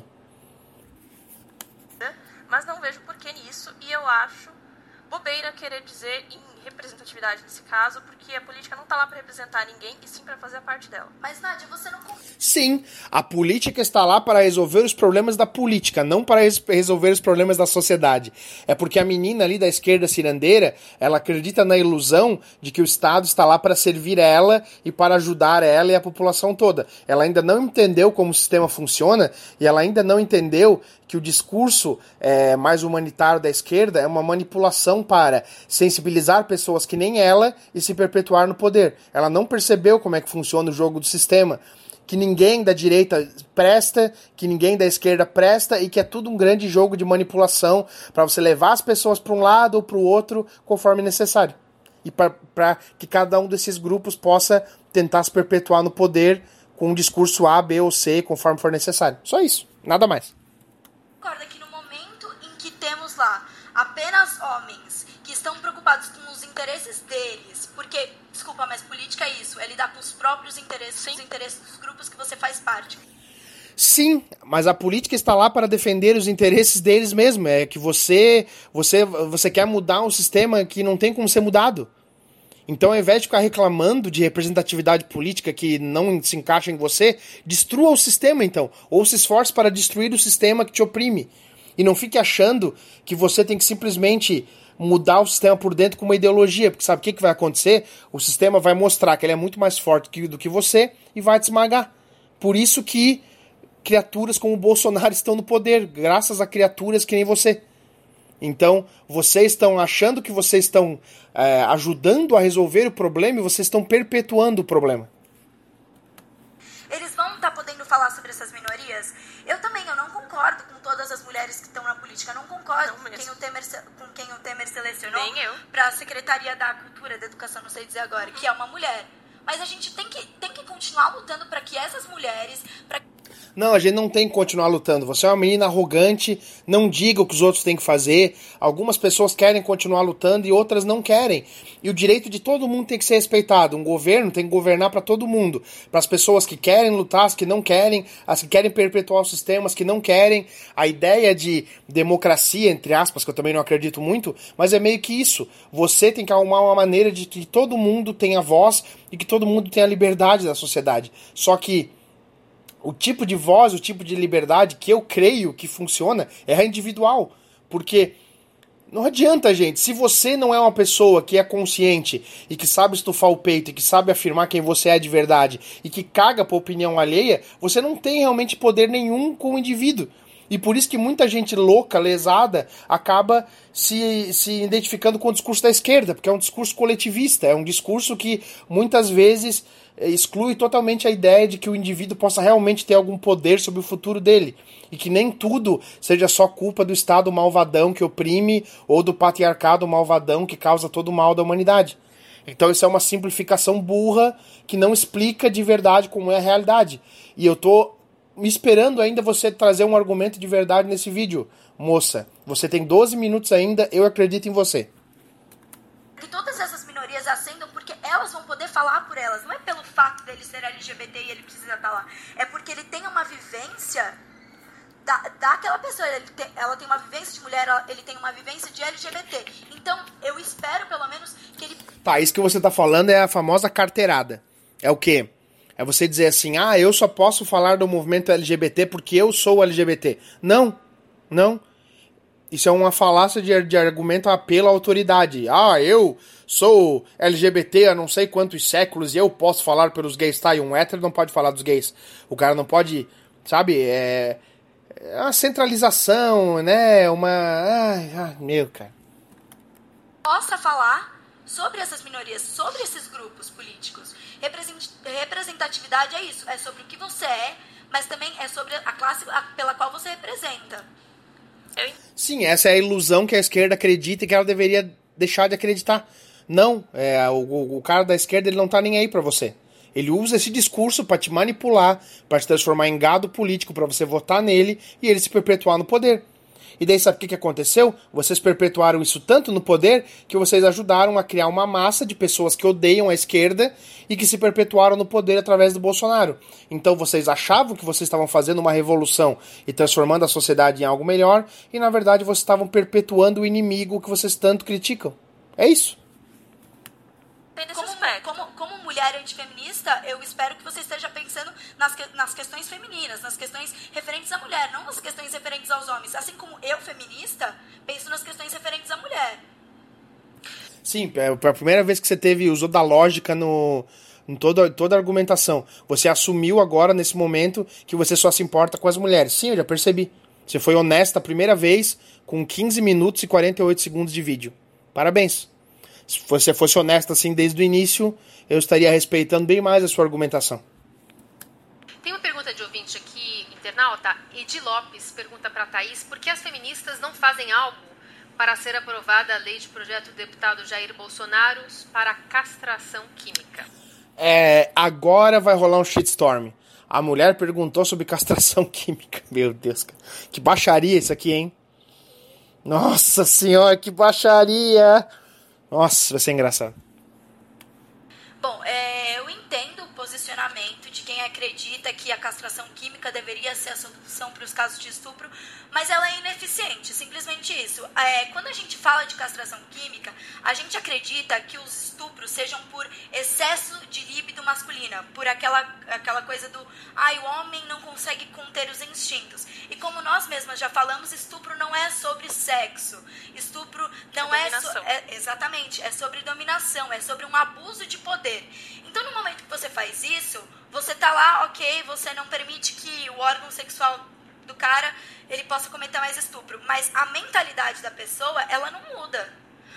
Mas não vejo porquê nisso, e eu acho bobeira querer dizer em representatividade nesse caso, porque a política não tá lá pra representar ninguém, e sim pra fazer a parte dela. Mas, Nádia, você não... Sim, a política está lá para resolver os problemas da política, não para resolver os problemas da sociedade. É porque a menina ali da esquerda cirandeira, ela acredita na ilusão de que o Estado está lá para servir ela e para ajudar ela e a população toda. Ela ainda não entendeu como o sistema funciona e ela ainda não entendeu que o discurso mais humanitário da esquerda é uma manipulação para sensibilizar pessoas que nem ela e se perpetuar no poder. Ela não percebeu como é que funciona o jogo do sistema, que ninguém da direita presta, que ninguém da esquerda presta e que é tudo um grande jogo de manipulação para você levar as pessoas para um lado ou para o outro conforme necessário. E para que cada um desses grupos possa tentar se perpetuar no poder com um discurso A, B ou C, conforme for necessário. Só isso, nada mais. Concorda que no momento em que temos lá apenas homens que estão preocupados com os interesses deles, porque, desculpa, mas política é isso, é lidar com os próprios interesses, os interesses dos grupos que você faz parte. Sim, mas a política está lá para defender os interesses deles mesmo. É que você quer mudar um sistema que não tem como ser mudado. Então, ao invés de ficar reclamando de representatividade política que não se encaixa em você, destrua o sistema, então. Ou se esforce para destruir o sistema que te oprime. E não fique achando que você tem que simplesmente mudar o sistema por dentro com uma ideologia. Porque sabe o que vai acontecer? O sistema vai mostrar que ele é muito mais forte do que você e vai te esmagar. Por isso que criaturas como o Bolsonaro estão no poder, graças a criaturas que nem você. Então, vocês estão achando que vocês estão ajudando a resolver o problema e vocês estão perpetuando o problema. Eles vão estar podendo falar sobre essas minorias? Eu não concordo com todas as mulheres que estão na política. Eu não concordo com quem o Temer selecionou para a Secretaria da Cultura, da Educação, não sei dizer agora, que é uma mulher. Mas a gente tem que continuar lutando para que essas mulheres... Não, a gente não tem que continuar lutando. Você é uma menina arrogante, não diga o que os outros têm que fazer. Algumas pessoas querem continuar lutando e outras não querem. E o direito de todo mundo tem que ser respeitado. Um governo tem que governar para todo mundo. Para as pessoas que querem lutar, as que não querem, as que querem perpetuar o sistema, as que não querem. A ideia de democracia, entre aspas, que eu também não acredito muito, mas é meio que isso. Você tem que arrumar uma maneira de que todo mundo tenha voz e que todo mundo tenha liberdade da sociedade. Só que o tipo de voz, o tipo de liberdade que eu creio que funciona é a individual. Porque não adianta, gente. Se você não é uma pessoa que é consciente e que sabe estufar o peito e que sabe afirmar quem você é de verdade e que caga pra opinião alheia, você não tem realmente poder nenhum com o indivíduo. E por isso que muita gente louca, lesada, acaba se identificando com o discurso da esquerda, porque é um discurso coletivista, é um discurso que muitas vezes exclui totalmente a ideia de que o indivíduo possa realmente ter algum poder sobre o futuro dele. E que nem tudo seja só culpa do Estado malvadão que oprime ou do patriarcado malvadão que causa todo o mal da humanidade. Então isso é uma simplificação burra que não explica de verdade como é a realidade. E eu tô esperando ainda você trazer um argumento de verdade nesse vídeo. Moça, você tem 12 minutos ainda, eu acredito em você. Que todas essas minorias ascendam porque elas vão poder falar por elas. Não é pelo fato dele ser LGBT e ele precisa estar lá. É porque ele tem uma vivência daquela pessoa. Ela tem uma vivência de mulher, ele tem uma vivência de LGBT. Então, eu espero pelo menos que ele... Tá, isso que você tá falando é a famosa carteirada. É o quê? É você dizer assim, eu só posso falar do movimento LGBT porque eu sou LGBT. Não, não. Isso é uma falácia de argumento apelo à autoridade. Eu sou LGBT há não sei quantos séculos e eu posso falar pelos gays. Tá, e um hétero não pode falar dos gays. O cara não pode, sabe, é uma centralização, né, meu, cara. Possa falar sobre essas minorias, sobre esses grupos políticos. Representatividade é isso, é sobre o que você é, mas também é sobre a classe pela qual você representa. Sim, essa é a ilusão que a esquerda acredita e que ela deveria deixar de acreditar. Não, o cara da esquerda ele não tá nem aí pra você. Ele usa esse discurso pra te manipular, pra te transformar em gado político, pra você votar nele e ele se perpetuar no poder. E daí sabe o que aconteceu? Vocês perpetuaram isso tanto no poder que vocês ajudaram a criar uma massa de pessoas que odeiam a esquerda e que se perpetuaram no poder através do Bolsonaro. Então vocês achavam que vocês estavam fazendo uma revolução e transformando a sociedade em algo melhor e na verdade vocês estavam perpetuando o inimigo que vocês tanto criticam. É isso. Como mulher antifeminista, eu espero que você esteja pensando nas questões femininas, nas questões referentes à mulher, não nas questões referentes aos homens. Assim como eu, feminista, penso nas questões referentes à mulher. Sim, é a primeira vez que você usou da lógica em toda a argumentação. Você assumiu agora, nesse momento, que você só se importa com as mulheres. Sim, eu já percebi. Você foi honesta a primeira vez, com 15 minutos e 48 segundos de vídeo. Parabéns. Se você fosse honesta assim desde o início, eu estaria respeitando bem mais a sua argumentação. Tem uma pergunta de ouvinte aqui, internauta. Edi Lopes pergunta para a Thaís por que as feministas não fazem algo para ser aprovada a lei de projeto do deputado Jair Bolsonaro para a castração química. Agora vai rolar um shitstorm. A mulher perguntou sobre castração química. Meu Deus, cara. Que baixaria isso aqui, hein? Nossa senhora, que baixaria! Nossa, vai ser engraçado. Bom, eu entendo o posicionamento de quem acredita que a castração química deveria ser a solução para os casos de estupro, mas ela é ineficiente, simplesmente isso. Quando a gente fala de castração química, a gente acredita que os estupros sejam por excesso de líbido masculina, por aquela coisa do o homem não consegue conter os instintos. E como nós mesmas já falamos, estupro não é sobre sexo. Estupro não exatamente, é sobre dominação, é sobre um abuso de poder. Então, no momento que você faz isso, você tá lá, ok, você não permite que o órgão sexual do cara, ele possa cometer mais estupro. Mas a mentalidade da pessoa, ela não muda.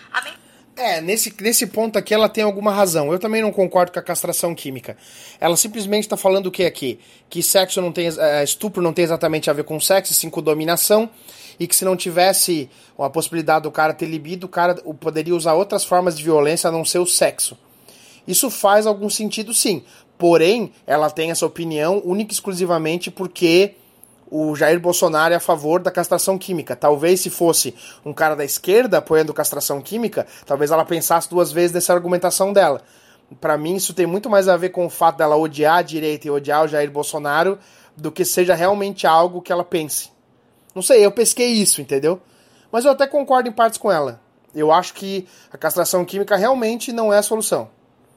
Nesse ponto aqui ela tem alguma razão. Eu também não concordo com a castração química. Ela simplesmente está falando o que aqui? Que sexo não tem, estupro não tem exatamente a ver com sexo, sim com dominação. E que se não tivesse a possibilidade do cara ter libido, o cara poderia usar outras formas de violência a não ser o sexo. Isso faz algum sentido, sim. Porém, ela tem essa opinião única e exclusivamente porque o Jair Bolsonaro é a favor da castração química. Talvez se fosse um cara da esquerda apoiando castração química, talvez ela pensasse duas vezes nessa argumentação dela. Pra mim, isso tem muito mais a ver com o fato dela odiar a direita e odiar o Jair Bolsonaro do que seja realmente algo que ela pense. Não sei, eu pesquei isso, entendeu? Mas eu até concordo em partes com ela. Eu acho que a castração química realmente não é a solução.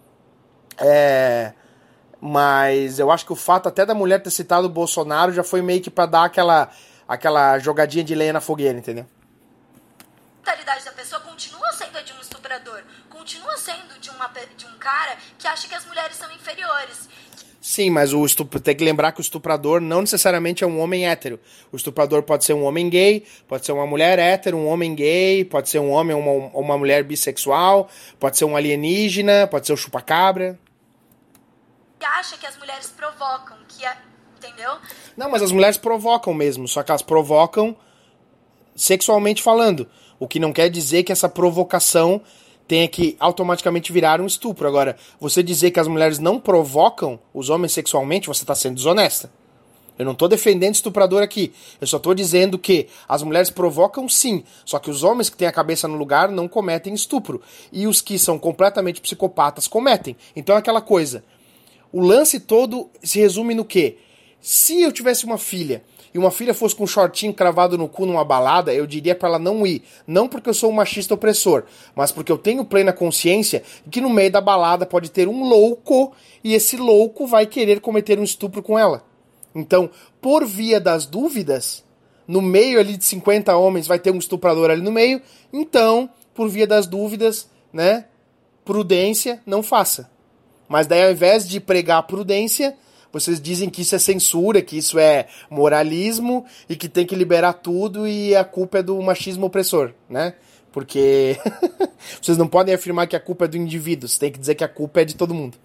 Mas eu acho que o fato até da mulher ter citado o Bolsonaro já foi meio que pra dar aquela jogadinha de lenha na fogueira, entendeu? A mentalidade da pessoa continua sendo a de um estuprador, continua sendo de um cara que acha que as mulheres são inferiores. Sim, mas tem que lembrar que o estuprador não necessariamente é um homem hétero. O estuprador pode ser um homem gay, pode ser uma mulher hétero, um homem gay, pode ser um homem ou uma mulher bissexual, pode ser um alienígena, pode ser um chupacabra. Que acha que as mulheres provocam, entendeu? Não, mas as mulheres provocam mesmo, só que elas provocam sexualmente falando. O que não quer dizer que essa provocação tenha que automaticamente virar um estupro. Agora, você dizer que as mulheres não provocam os homens sexualmente, você está sendo desonesta. Eu não estou defendendo estuprador aqui. Eu só estou dizendo que as mulheres provocam sim, só que os homens que têm a cabeça no lugar não cometem estupro. E os que são completamente psicopatas cometem. Então é aquela coisa. O lance todo se resume no quê? Se eu tivesse uma filha e uma filha fosse com um shortinho cravado no cu numa balada, eu diria pra ela não ir. Não porque eu sou um machista opressor, mas porque eu tenho plena consciência que no meio da balada pode ter um louco e esse louco vai querer cometer um estupro com ela. Então, por via das dúvidas, no meio ali de 50 homens vai ter um estuprador ali no meio, então, por via das dúvidas, né, prudência, não faça. Mas daí ao invés de pregar a prudência, vocês dizem que isso é censura, que isso é moralismo e que tem que liberar tudo e a culpa é do machismo opressor, né? Porque vocês não podem afirmar que a culpa é do indivíduo, você tem que dizer que a culpa é de todo mundo.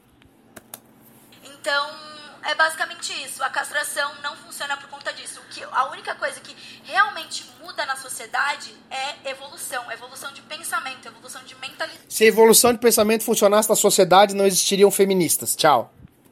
Então, é basicamente isso. A castração não funciona por conta disso. A única coisa que realmente muda na sociedade é evolução de pensamento, evolução de mentalidade. Se a evolução de pensamento funcionasse na sociedade, não existiriam feministas. Tchau.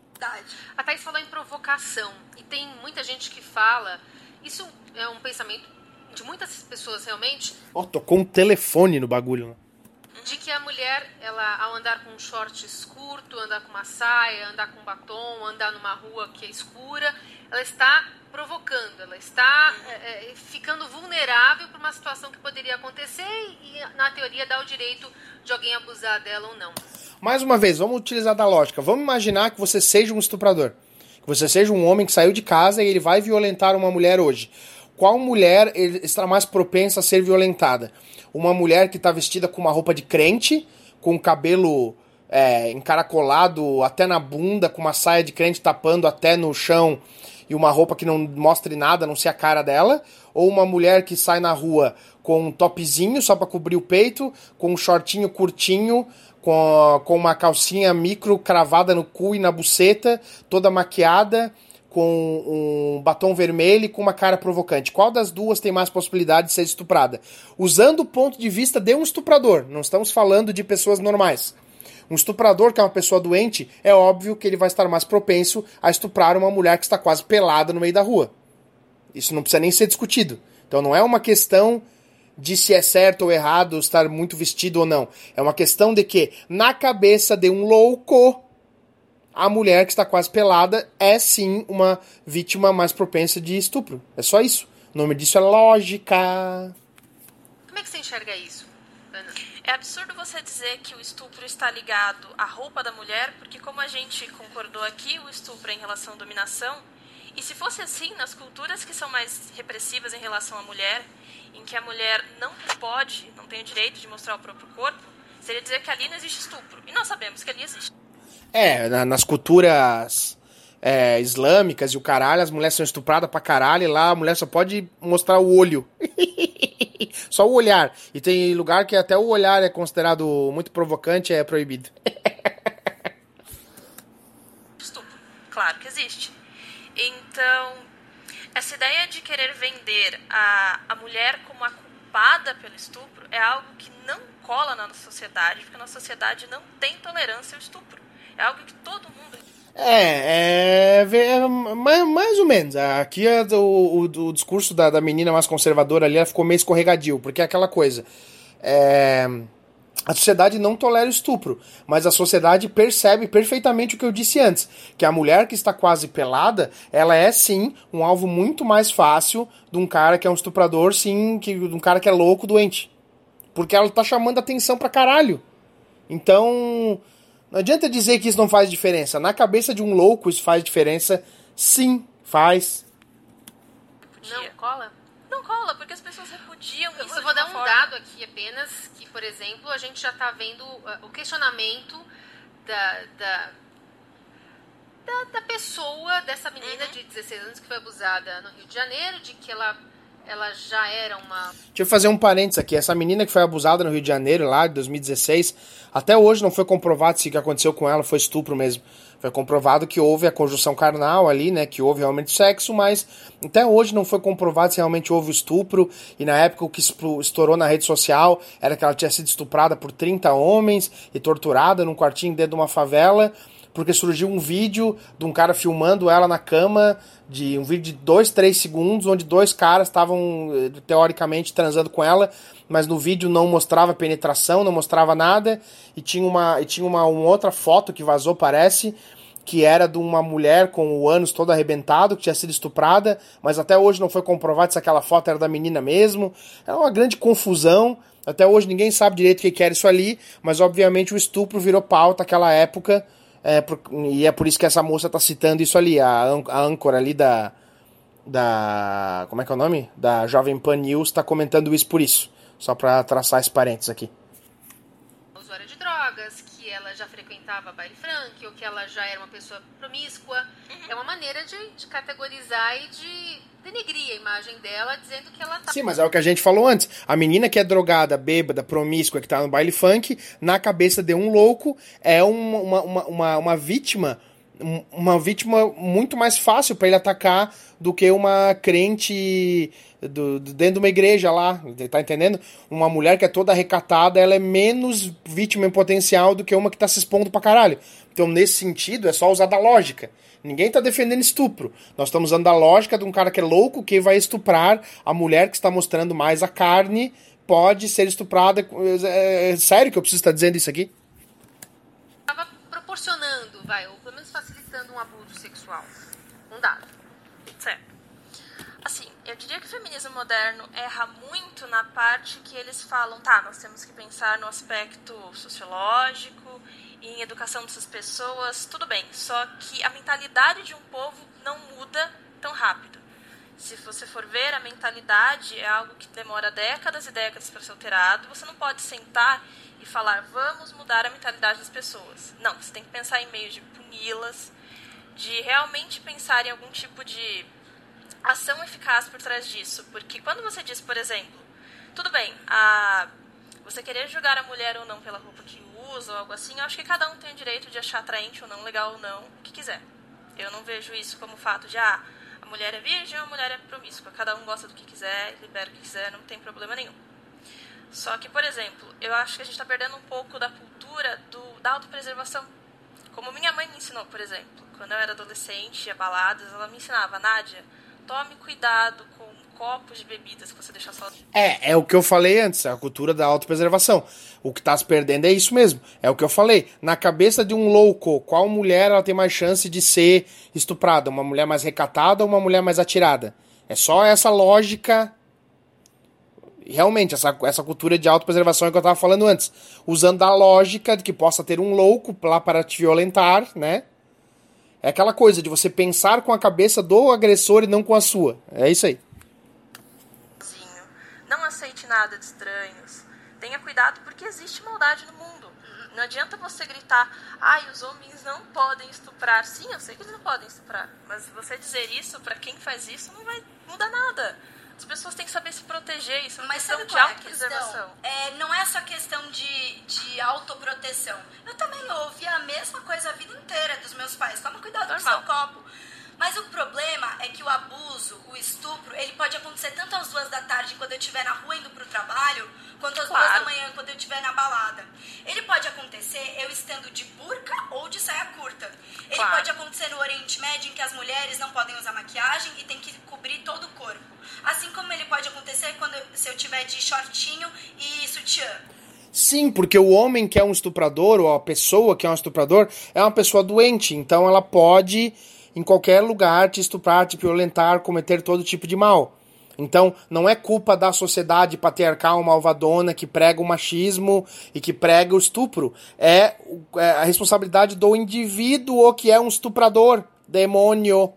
A Thaís falou em provocação, e tem muita gente que fala, isso é um pensamento de muitas pessoas realmente. Tocou um telefone no bagulho, né? De que a mulher, ela, ao andar com shorts curto, andar com uma saia, andar com batom, andar numa rua que é escura, ela está provocando, ela está ficando vulnerável para uma situação que poderia acontecer e, na teoria, dá o direito de alguém abusar dela ou não. Mais uma vez, vamos utilizar da lógica. Vamos imaginar que você seja um estuprador. Que você seja um homem que saiu de casa e ele vai violentar uma mulher hoje. Qual mulher está mais propensa a ser violentada? Uma mulher que está vestida com uma roupa de crente, com o cabelo encaracolado até na bunda, com uma saia de crente tapando até no chão e uma roupa que não mostre nada, não ser a cara dela? Ou uma mulher que sai na rua com um topzinho só para cobrir o peito, com um shortinho curtinho, com uma calcinha micro cravada no cu e na buceta, toda maquiada, com um batom vermelho e com uma cara provocante? Qual das duas tem mais possibilidade de ser estuprada? Usando o ponto de vista de um estuprador, não estamos falando de pessoas normais. Um estuprador, que é uma pessoa doente, é óbvio que ele vai estar mais propenso a estuprar uma mulher que está quase pelada no meio da rua. Isso não precisa nem ser discutido. Então não é uma questão de se é certo ou errado estar muito vestido ou não. É uma questão de que, na cabeça de um louco, a mulher que está quase pelada é sim uma vítima mais propensa de estupro. É só isso. O nome disso é lógica. Como é que você enxerga isso, Ana? É absurdo você dizer que o estupro está ligado à roupa da mulher, porque como a gente concordou aqui, o estupro é em relação à dominação. E se fosse assim, nas culturas que são mais repressivas em relação à mulher, em que a mulher não pode, não tem o direito de mostrar o próprio corpo, seria dizer que ali não existe estupro. E nós sabemos que ali existe. Nas culturas islâmicas e o caralho, as mulheres são estupradas pra caralho, e lá a mulher só pode mostrar o olho. Só o olhar. E tem lugar que até o olhar é considerado muito provocante, é proibido. Estupro. Claro que existe. Então, essa ideia de querer vender a mulher como a culpada pelo estupro é algo que não cola na nossa sociedade, porque a nossa sociedade não tem tolerância ao estupro. É algo que todo mundo... Mais ou menos. Aqui o discurso da menina mais conservadora ali, ela ficou meio escorregadio, porque é aquela coisa. A sociedade não tolera o estupro, mas a sociedade percebe perfeitamente o que eu disse antes, que a mulher que está quase pelada, ela é sim um alvo muito mais fácil de um cara que é um estuprador, sim, de um cara que é louco, doente. Porque ela tá chamando atenção pra caralho. Então, não adianta dizer que isso não faz diferença. Na cabeça de um louco isso faz diferença, sim, faz. Não cola? Não cola, porque as pessoas repudiam isso. Eu vou dar um dado aqui apenas, que, por exemplo, a gente já está vendo o questionamento da pessoa, dessa menina de 16 anos que foi abusada no Rio de Janeiro, de que ela já era uma... Deixa eu fazer um parênteses aqui. Essa menina que foi abusada no Rio de Janeiro, lá de 2016, até hoje não foi comprovado se o que aconteceu com ela foi estupro mesmo. Foi comprovado que houve a conjunção carnal ali, né, que houve realmente sexo, mas até hoje não foi comprovado se realmente houve estupro, e na época o que estourou na rede social era que ela tinha sido estuprada por 30 homens e torturada num quartinho dentro de uma favela, porque surgiu um vídeo de um cara filmando ela na cama, um vídeo de 2, 3 segundos, onde 2 caras estavam, teoricamente, transando com ela, mas no vídeo não mostrava penetração, não mostrava nada, e tinha uma outra foto que vazou, parece, que era de uma mulher com o ânus todo arrebentado, que tinha sido estuprada, mas até hoje não foi comprovado se aquela foto era da menina mesmo. É uma grande confusão, até hoje ninguém sabe direito o que era isso ali, mas obviamente o estupro virou pauta naquela época, e é por isso que essa moça tá citando isso ali, a âncora ali da como é que é o nome? Da Jovem Pan News tá comentando isso por isso, só pra traçar esse parênteses aqui. Usuária de drogas, que ela já frequentava baile funk ou que ela já era uma pessoa promíscua. É uma maneira de categorizar e de denegrir a imagem dela, dizendo que ela tá... Sim, mas é o que a gente falou antes. A menina que é drogada, bêbada, promíscua, que tá no baile funk, na cabeça de um louco, é uma vítima... Uma vítima muito mais fácil pra ele atacar do que uma crente dentro de uma igreja lá, tá entendendo? Uma mulher que é toda recatada, ela é menos vítima em potencial do que uma que tá se expondo pra caralho. Então, nesse sentido, é só usar da lógica. Ninguém tá defendendo estupro. Nós estamos usando a lógica de um cara que é louco, que vai estuprar a mulher que está mostrando mais a carne, pode ser estuprada. É sério que eu preciso estar dizendo isso aqui? Estava proporcionando, ou pelo menos facilitando um abuso sexual. Um dado. Certo. Assim, eu diria que o feminismo moderno erra muito na parte que eles falam, tá, nós temos que pensar no aspecto sociológico, em educação dessas pessoas, tudo bem. Só que a mentalidade de um povo não muda tão rápido. Se você for ver, a mentalidade é algo que demora décadas e décadas para ser alterado. Você não pode sentar e falar, vamos mudar a mentalidade das pessoas. Não, você tem que pensar em meios de puni-las, de realmente pensar em algum tipo de ação eficaz por trás disso. Porque quando você diz, por exemplo, tudo bem, você querer julgar a mulher ou não pela roupa que usa ou algo assim, eu acho que cada um tem o direito de achar atraente ou não, legal ou não, o que quiser. Eu não vejo isso como fato de, a mulher é virgem ou a mulher é promíscua. Cada um gosta do que quiser, libera o que quiser, não tem problema nenhum. Só que, por exemplo, eu acho que a gente está perdendo um pouco da cultura da autopreservação. Como minha mãe me ensinou, por exemplo, quando eu era adolescente, ia baladas, ela me ensinava, Nádia, tome cuidado com copos de bebidas que você deixa só... É o que eu falei antes, é a cultura da autopreservação. O que tá se perdendo é isso mesmo. É o que eu falei. Na cabeça de um louco, qual mulher ela tem mais chance de ser estuprada? Uma mulher mais recatada ou uma mulher mais atirada? É só essa lógica... Realmente, essa cultura de autopreservação é que eu tava falando antes. Usando a lógica de que possa ter um louco lá para te violentar, né? É aquela coisa de você pensar com a cabeça do agressor e não com a sua. É isso aí. Não aceite nada de estranhos. Tenha cuidado porque existe maldade no mundo. Não adianta você gritar, os homens não podem estuprar. Sim, eu sei que eles não podem estuprar. Mas você dizer isso pra quem faz isso não vai mudar nada. As pessoas têm que saber se proteger. Isso é uma questão de autopreservação. Não é só questão de autoproteção. Eu também ouvi a mesma coisa a vida inteira dos meus pais. Toma cuidado com o seu copo. Mas o problema é que o abuso, o estupro, ele pode acontecer tanto às 2 da tarde, quando eu estiver na rua indo pro trabalho, quanto às 2 da manhã, quando eu estiver na balada. Ele pode acontecer eu estando de burca ou de saia curta. Ele pode acontecer no Oriente Médio, em que as mulheres não podem usar maquiagem e tem que cobrir todo o corpo. Assim como ele pode acontecer se eu tiver de shortinho e sutiã. Sim, porque o homem que é um estuprador, ou a pessoa que é um estuprador, é uma pessoa doente. Então ela pode... em qualquer lugar, te estuprar, te violentar, cometer todo tipo de mal. Então, não é culpa da sociedade patriarcal malvadona que prega o machismo e que prega o estupro. É a responsabilidade do indivíduo que é um estuprador. Demônio.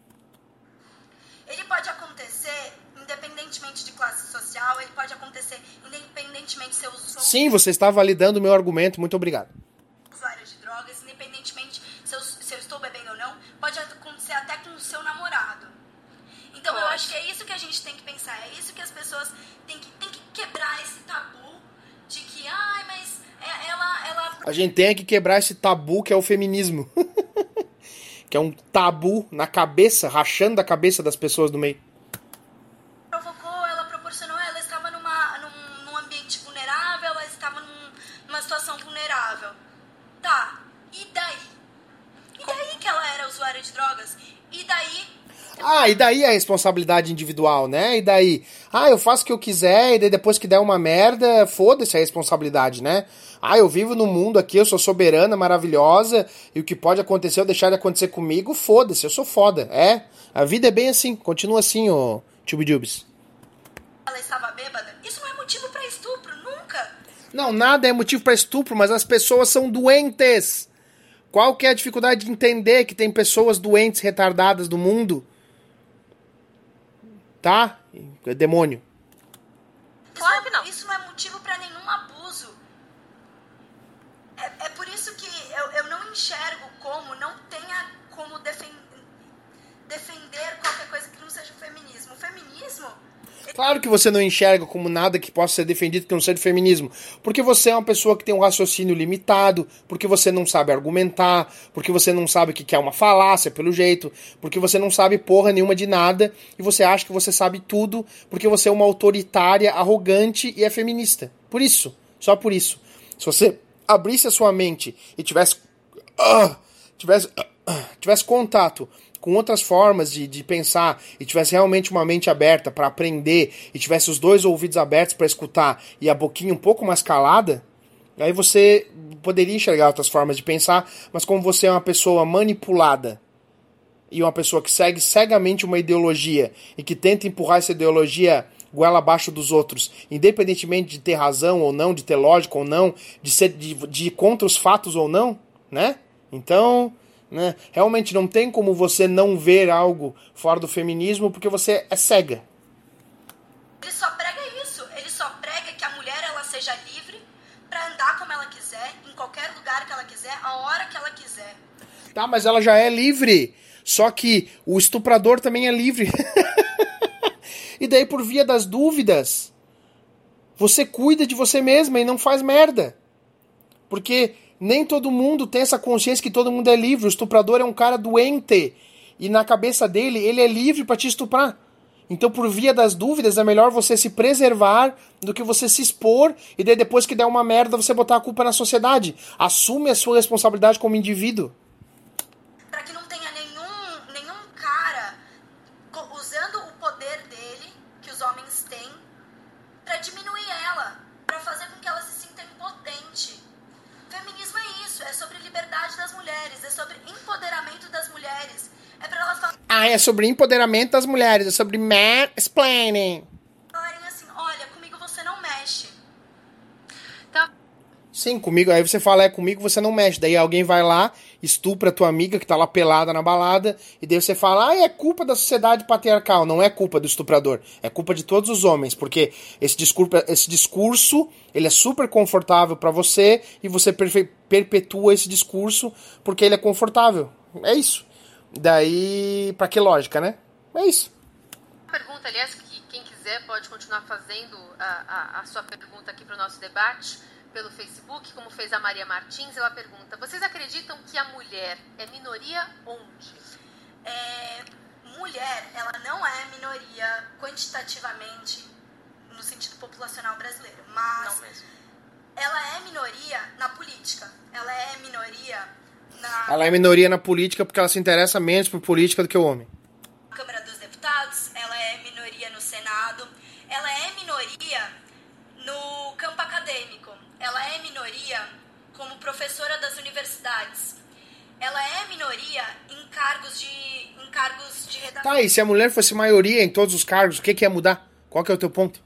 Ele pode acontecer independentemente de classe social, ele pode acontecer independentemente se eu sou... Sim, você está validando o meu argumento. Muito obrigado. Usuária de drogas, independentemente se eu estou bebendo ou não, pode acontecer até com o seu namorado. Então eu acho que é isso que a gente tem que pensar, é isso que as pessoas têm que quebrar esse tabu de que, mas ela... A gente tem que quebrar esse tabu que é o feminismo. Que é um tabu na cabeça, rachando a cabeça das pessoas do meio. Provocou, ela proporcionou, ela estava num ambiente vulnerável, ela estava numa situação vulnerável. Tá, e daí? E daí que ela era usuária de drogas? E daí? E daí a responsabilidade individual, né? E daí? Eu faço o que eu quiser e daí depois que der uma merda, foda-se a responsabilidade, né? Eu vivo no mundo aqui, eu sou soberana, maravilhosa, e o que pode acontecer ou deixar de acontecer comigo, foda-se, eu sou foda. A vida é bem assim, continua assim, ô Tubidubis. Ela estava bêbada? Isso não é motivo pra estupro, nunca! Não, nada é motivo pra estupro, mas as pessoas são doentes. Qual que é a dificuldade de entender que tem pessoas doentes, retardadas no mundo? Tá? É demônio. Claro que não. Isso não é motivo pra nenhum abuso. É por isso enxergo como não tenha como defender qualquer coisa que não seja o feminismo. O feminismo... Claro que você não enxerga como nada que possa ser defendido que não seja feminismo. Porque você é uma pessoa que tem um raciocínio limitado, porque você não sabe argumentar, porque você não sabe o que é uma falácia, pelo jeito, porque você não sabe porra nenhuma de nada, e você acha que você sabe tudo, porque você é uma autoritária, arrogante e é feminista. Por isso, só por isso. Se você abrisse a sua mente e tivesse contato com outras formas de pensar e tivesse realmente uma mente aberta para aprender e tivesse os dois ouvidos abertos para escutar e a boquinha um pouco mais calada, aí você poderia enxergar outras formas de pensar, mas como você é uma pessoa manipulada e uma pessoa que segue cegamente uma ideologia e que tenta empurrar essa ideologia goela abaixo dos outros, independentemente de ter razão ou não, de ter lógica ou não, de ir contra os fatos ou não, né? Então... né? Realmente não tem como você não ver algo fora do feminismo porque você é cega. Ele só prega isso. Ele só prega que a mulher ela seja livre para andar como ela quiser, em qualquer lugar que ela quiser, a hora que ela quiser. Tá, mas ela já é livre. Só que o estuprador também é livre. E daí, por via das dúvidas, você cuida de você mesma e não faz merda. Porque nem todo mundo tem essa consciência que todo mundo é livre. O estuprador é um cara doente. E na cabeça dele, ele é livre pra te estuprar. Então, por via das dúvidas, é melhor você se preservar do que você se expor. E daí, depois que der uma merda, você botar a culpa na sociedade. Assume a sua responsabilidade como indivíduo. Pra que não tenha nenhum cara usando o poder dele, que os homens têm, pra diminuir ela. Pra fazer com que ela se sinta impotente. Feminismo é isso, é sobre liberdade das mulheres, é sobre empoderamento das mulheres. É pra elas é sobre empoderamento das mulheres, é sobre mansplaining. falarem assim, olha, comigo você não mexe. Então, Sim, comigo, aí você fala, comigo você não mexe. Daí alguém vai lá, estupra a tua amiga que tá lá pelada na balada, e daí você fala, é culpa da sociedade patriarcal. Não é culpa do estuprador, é culpa de todos os homens, porque esse discurso ele é super confortável pra você, e você perpetua esse discurso porque ele é confortável. É isso. Daí, pra que lógica, né? É isso. pergunta, aliás, que quem quiser pode continuar fazendo a sua pergunta aqui para o nosso debate pelo Facebook, como fez a Maria Martins. Ela pergunta: vocês acreditam que a mulher é minoria onde? Mulher, ela não é minoria quantitativamente no sentido populacional brasileiro, mas Não mesmo. ela é minoria na política, ela é minoria Ela é minoria na política porque ela se interessa menos por política do que o homem. na Câmara dos Deputados, ela é minoria no Senado, ela é minoria no campo acadêmico, ela é minoria como professora das universidades, ela é minoria em cargos de redação. Tá, e se a mulher fosse maioria em todos os cargos, o que ia mudar? Qual que é o teu ponto?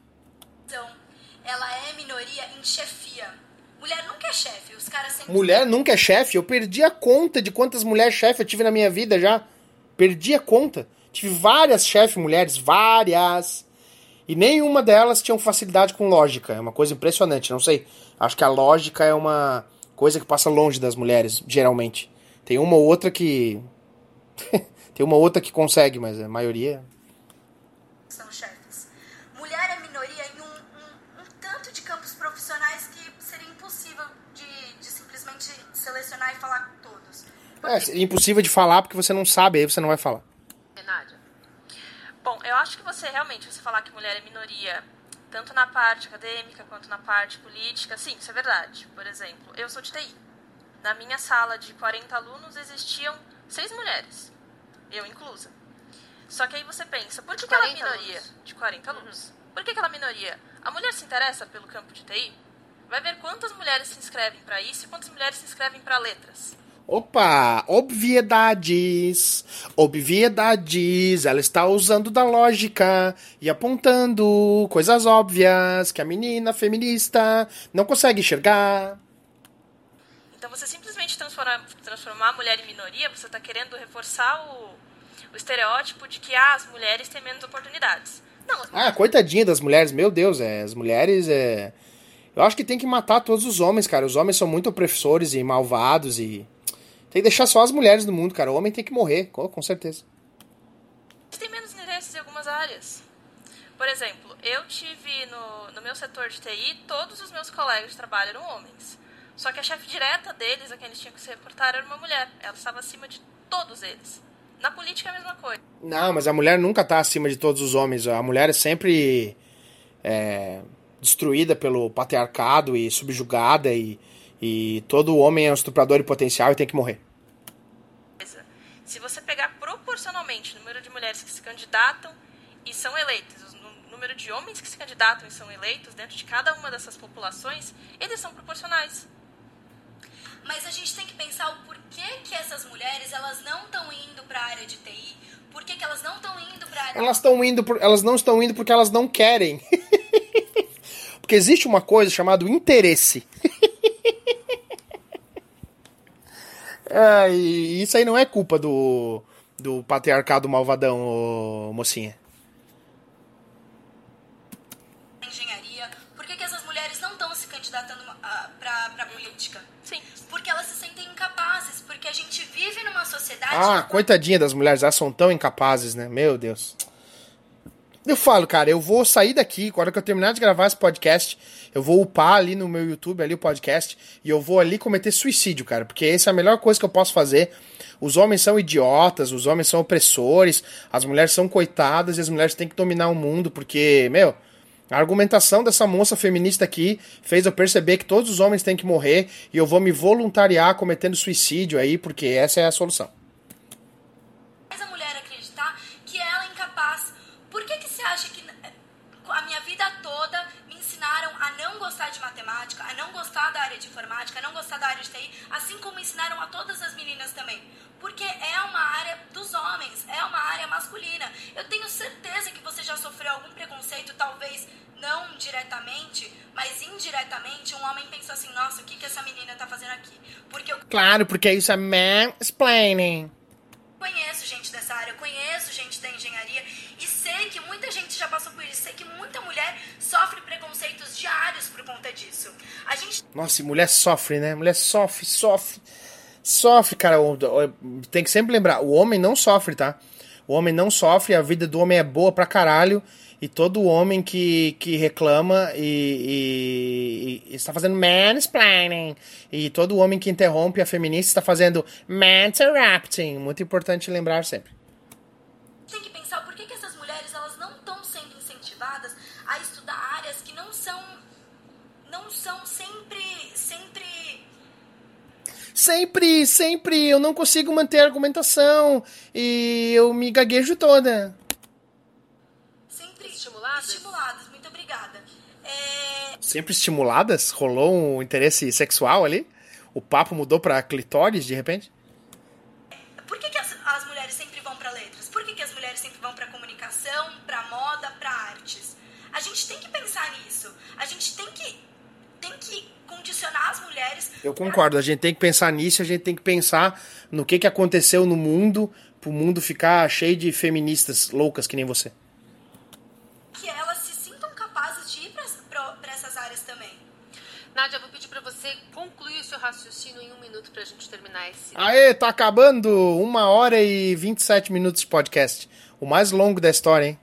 Ela é minoria em chefia. Mulher nunca é chefe, os caras sempre... Mulher nunca é chefe? Eu perdi a conta de quantas mulheres chefes eu tive na minha vida já. Perdi a conta. Tive várias chefes mulheres, várias. E nenhuma delas tinha facilidade com lógica. É uma coisa impressionante, não sei. Acho que a lógica é uma coisa que passa longe das mulheres, geralmente. Tem uma ou outra que... Tem uma outra que consegue, mas a maioria... são chefes. Mulher é minoria em um tanto de campos profissionais que seria impossível de simplesmente selecionar e falar todos. É impossível de falar porque você não sabe, aí você não vai falar. Nádia? Bom, eu acho que você falar que mulher é minoria, tanto na parte acadêmica quanto na parte política, sim, isso é verdade. Por exemplo, eu sou de TI. Na minha sala de 40 alunos existiam 6 mulheres, eu inclusa. Só que aí você pensa, por que ela é minoria? De 40 alunos. Por que ela é minoria? A mulher se interessa pelo campo de TI? Vai ver quantas mulheres se inscrevem para isso e quantas mulheres se inscrevem para letras. Opa, obviedades, ela está usando da lógica e apontando coisas óbvias que a menina feminista não consegue enxergar. Então você simplesmente transformar a mulher em minoria, você está querendo reforçar o estereótipo de que as mulheres têm menos oportunidades. Não. Coitadinha das mulheres, meu Deus, as mulheres Eu acho que tem que matar todos os homens, cara. Os homens são muito opressores e malvados e Tem que deixar só as mulheres no mundo, cara. O homem tem que morrer, com certeza. Tem menos interesses em algumas áreas. Por exemplo, eu tive no meu setor de TI, todos os meus colegas de trabalho eram homens. Só que a chefe direta deles, a quem eles tinham que se reportar, era uma mulher. Ela estava acima de todos eles. Na política é a mesma coisa. Não, mas a mulher nunca tá acima de todos os homens. A mulher é sempre destruída pelo patriarcado e subjugada e todo homem é um estuprador em potencial e tem que morrer. Se você pegar proporcionalmente o número de mulheres que se candidatam e são eleitas, o número de homens que se candidatam e são eleitos dentro de cada uma dessas populações, eles são proporcionais. Mas a gente tem que pensar o porquê que essas mulheres elas não estão indo para a área de TI, por que elas não estão indo para a área... Elas não estão indo porque elas não querem. Porque existe uma coisa chamada interesse. E isso aí não é culpa do patriarcado malvadão, mocinha. Engenharia, por que essas mulheres não estão se candidatando para política? Sim. Porque elas se sentem incapazes, porque a gente vive numa sociedade... Coitadinha das mulheres, elas são tão incapazes, né? Meu Deus. Eu falo, cara, eu vou sair daqui, quando eu terminar de gravar esse podcast, eu vou upar ali no meu YouTube, ali o podcast, e eu vou ali cometer suicídio, cara, porque essa é a melhor coisa que eu posso fazer. Os homens são idiotas, os homens são opressores, as mulheres são coitadas e as mulheres têm que dominar o mundo, porque, meu, a argumentação dessa moça feminista aqui fez eu perceber que todos os homens têm que morrer e eu vou me voluntariar cometendo suicídio aí, porque essa é a solução. Mas a mulher acreditar que ela é incapaz. Por que você acha que a minha vida toda me ensinaram a não gostar de matemática, a não gostar da área de informática, a não gostar da área de TI, assim como ensinaram a todas as meninas também? Porque é uma área dos homens, é uma área masculina. Eu tenho certeza que você já sofreu algum preconceito, talvez não diretamente, mas indiretamente, um homem pensou assim, nossa, o que essa menina tá fazendo aqui? Claro, porque isso é mansplaining. Conheço gente dessa área, conheço gente da engenharia e sei que muita gente já passou por isso, sei que muita mulher sofre preconceitos diários por conta disso. Nossa, e mulher sofre, né? Mulher sofre, cara. Tem que sempre lembrar, o homem não sofre, tá? O homem não sofre, a vida do homem é boa pra caralho e todo homem que reclama e está fazendo mansplaining e todo homem que interrompe a feminista está fazendo mansrapting. Muito importante lembrar sempre. Tem que pensar por que essas mulheres elas não estão sendo incentivadas a estudar áreas que não são Sempre, eu não consigo manter a argumentação e eu me gaguejo toda. Sempre estimuladas, muito obrigada. Sempre estimuladas? Rolou um interesse sexual ali? O papo mudou pra clitóris de repente? Por que as mulheres sempre vão pra letras? Por que as mulheres sempre vão pra comunicação, pra moda, pra artes? A gente tem que pensar nisso. A gente tem que condicionar as mulheres... Eu concordo, a gente tem que pensar nisso, a gente tem que pensar no que aconteceu no mundo, pro mundo ficar cheio de feministas loucas que nem você. Que elas se sintam capazes de ir pra essas áreas também. Nádia, eu vou pedir pra você concluir o seu raciocínio em 1 minuto pra gente terminar esse... Aê, tá acabando 1 hora e 27 minutos de podcast. O mais longo da história, hein?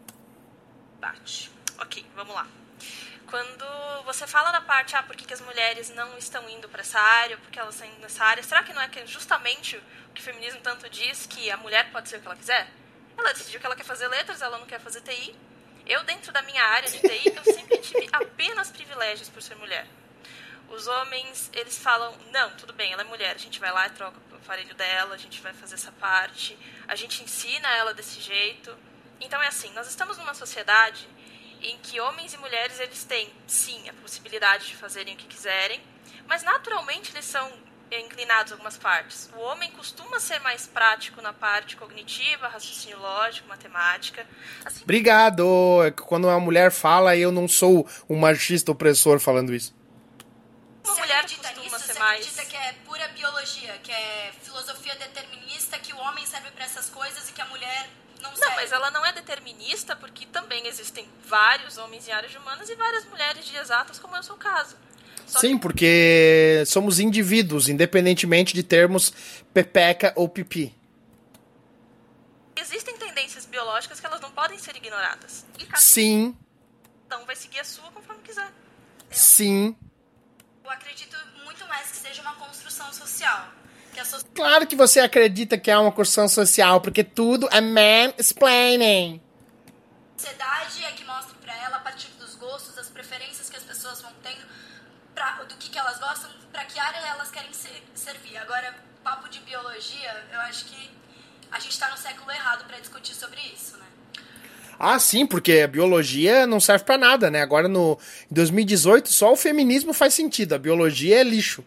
Bate. Ok, vamos lá. Quando você fala da parte, por que as mulheres não estão indo para essa área, porque elas estão indo nessa área, será que não é justamente o que o feminismo tanto diz, que a mulher pode ser o que ela quiser? Ela decidiu que ela quer fazer letras, ela não quer fazer TI. Eu, dentro da minha área de TI, eu sempre tive apenas privilégios por ser mulher. Os homens, eles falam, não, tudo bem, ela é mulher, a gente vai lá e troca o aparelho dela, a gente vai fazer essa parte, a gente ensina ela desse jeito. Então é assim, nós estamos numa sociedade em que homens e mulheres, eles têm, sim, a possibilidade de fazerem o que quiserem, mas naturalmente eles são inclinados a algumas partes. O homem costuma ser mais prático na parte cognitiva, raciocínio lógico, matemática. Assim, obrigado! Quando uma mulher fala, eu não sou um machista opressor falando isso. Uma mulher costuma ser mais... Você acredita que é pura biologia, que é filosofia determinista, que o homem serve para essas coisas e que a mulher... Não, mas ela não é determinista, porque também existem vários homens em áreas humanas e várias mulheres de exatas, como é o seu caso. Sim, porque somos indivíduos, independentemente de termos pepeca ou pipi. Existem tendências biológicas que elas não podem ser ignoradas. E Sim. cada um vai seguir a sua conforme quiser. Sim. Eu acredito muito mais que seja uma construção social. Que a Claro que você acredita que é uma construção social, porque tudo é mansplaining. sociedade é que mostra pra ela, a partir dos gostos, das preferências que as pessoas vão tendo, do que elas gostam, pra que área elas querem servir. Agora, papo de biologia, eu acho que a gente tá no século errado pra discutir sobre isso, né? Ah, sim, porque a biologia não serve pra nada, né? Agora, em 2018, só o feminismo faz sentido. A biologia é lixo.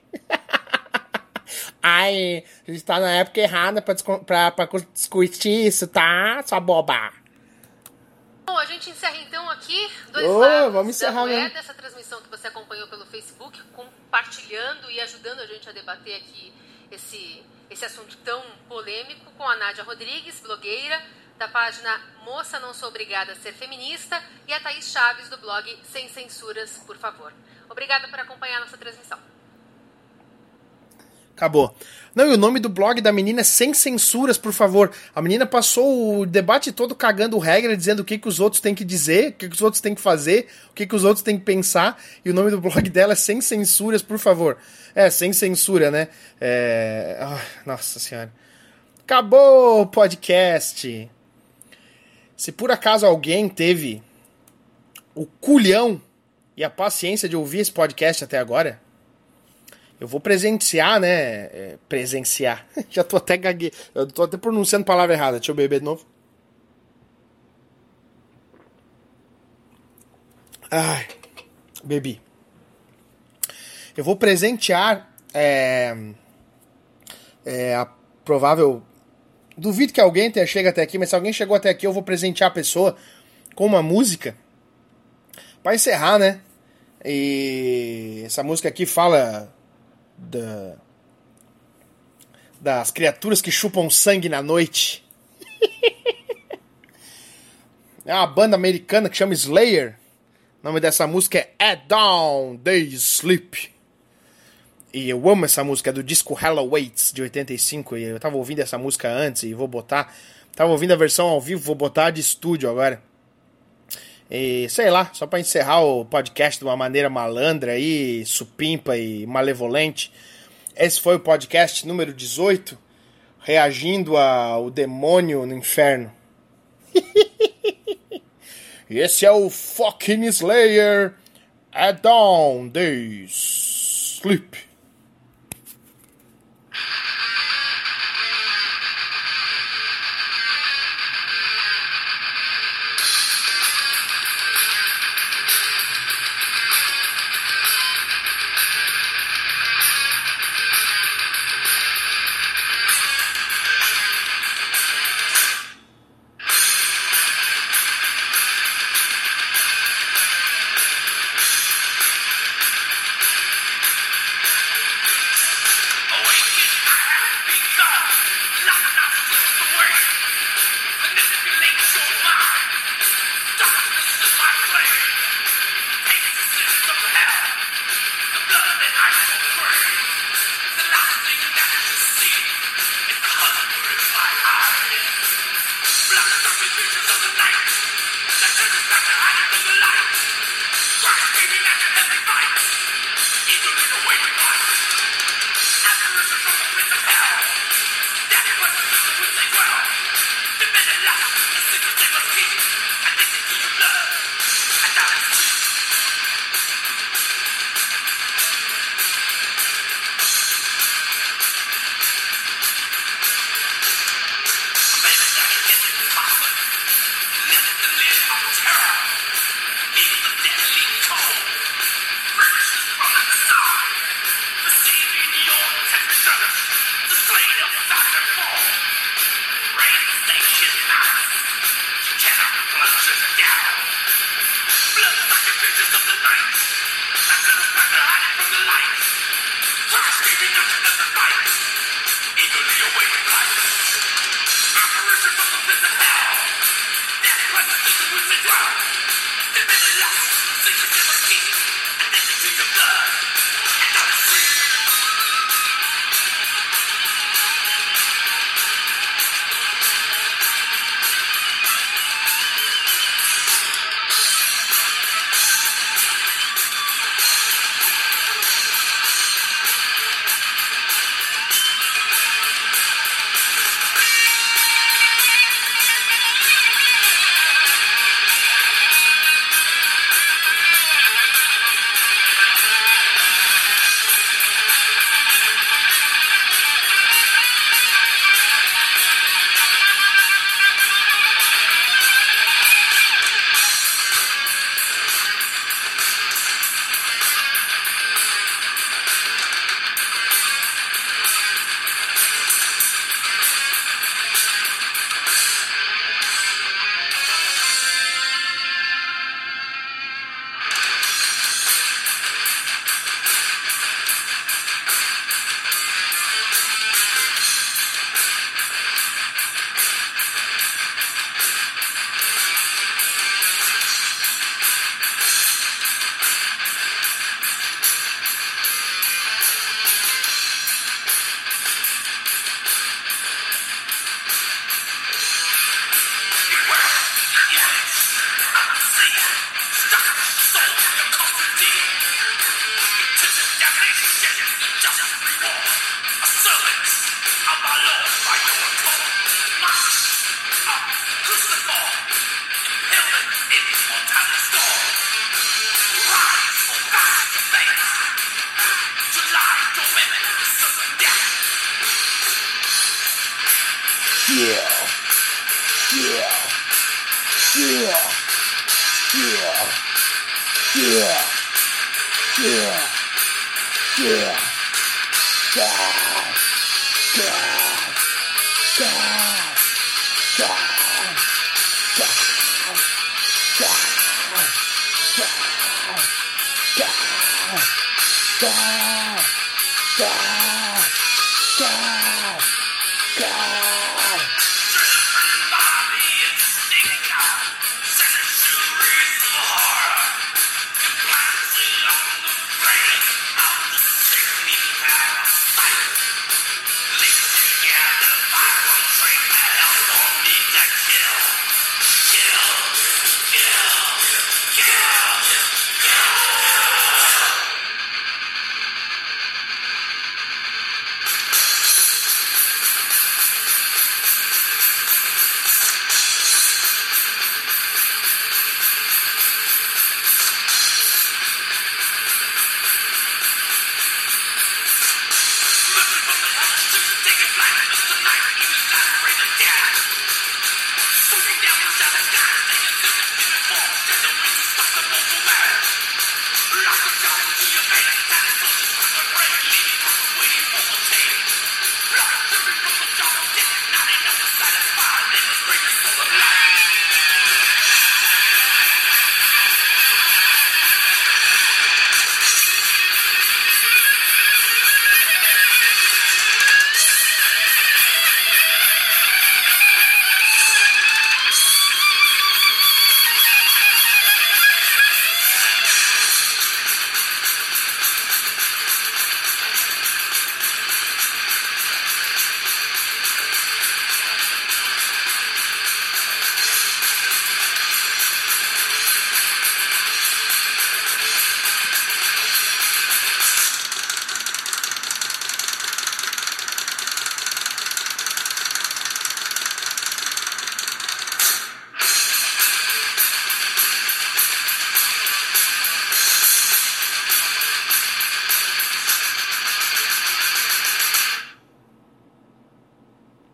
Ai, a gente tá na época errada pra discutir isso, tá? Sua boba. Bom, a gente encerra então aqui dois lados vamos encerrar da moeda, mesmo. dessa transmissão que você acompanhou pelo Facebook, compartilhando e ajudando a gente a debater aqui esse assunto tão polêmico com a Nádia Rodrigues, blogueira da página Moça Não Sou Obrigada a Ser Feminista, e a Thaís Chaves do blog Sem Censuras, por favor. Obrigada por acompanhar a nossa transmissão. Acabou. Não, e o nome do blog da menina é Sem Censuras, por favor. A menina passou o debate todo cagando regra, dizendo o que os outros têm que dizer, o que os outros têm que fazer, o que os outros têm que pensar. E o nome do blog dela é Sem Censuras, por favor. É, sem censura, né? Nossa Senhora. Acabou o podcast. Se por acaso alguém teve o culhão e a paciência de ouvir esse podcast até agora, eu vou presenciar, né? Presenciar. Já tô até gaguei. Eu tô até pronunciando a palavra errada. Deixa eu beber de novo. Ai, bebi. Eu vou presentear a provável... Duvido que alguém chegue até aqui, mas se alguém chegou até aqui, eu vou presentear a pessoa com uma música pra encerrar, né? E essa música aqui fala das criaturas que chupam sangue na noite. É uma banda americana que chama Slayer. O nome dessa música é At Dawn They Sleep. E eu amo essa música, é do disco Hello Waits, de 85. E eu tava ouvindo essa música antes e vou botar... Tava ouvindo a versão ao vivo, vou botar de estúdio agora. E sei lá, só pra encerrar o podcast de uma maneira malandra aí, supimpa e malevolente. Esse foi o podcast número 18, reagindo ao demônio no inferno. E esse é o fucking Slayer, At Dawn They Sleep. God.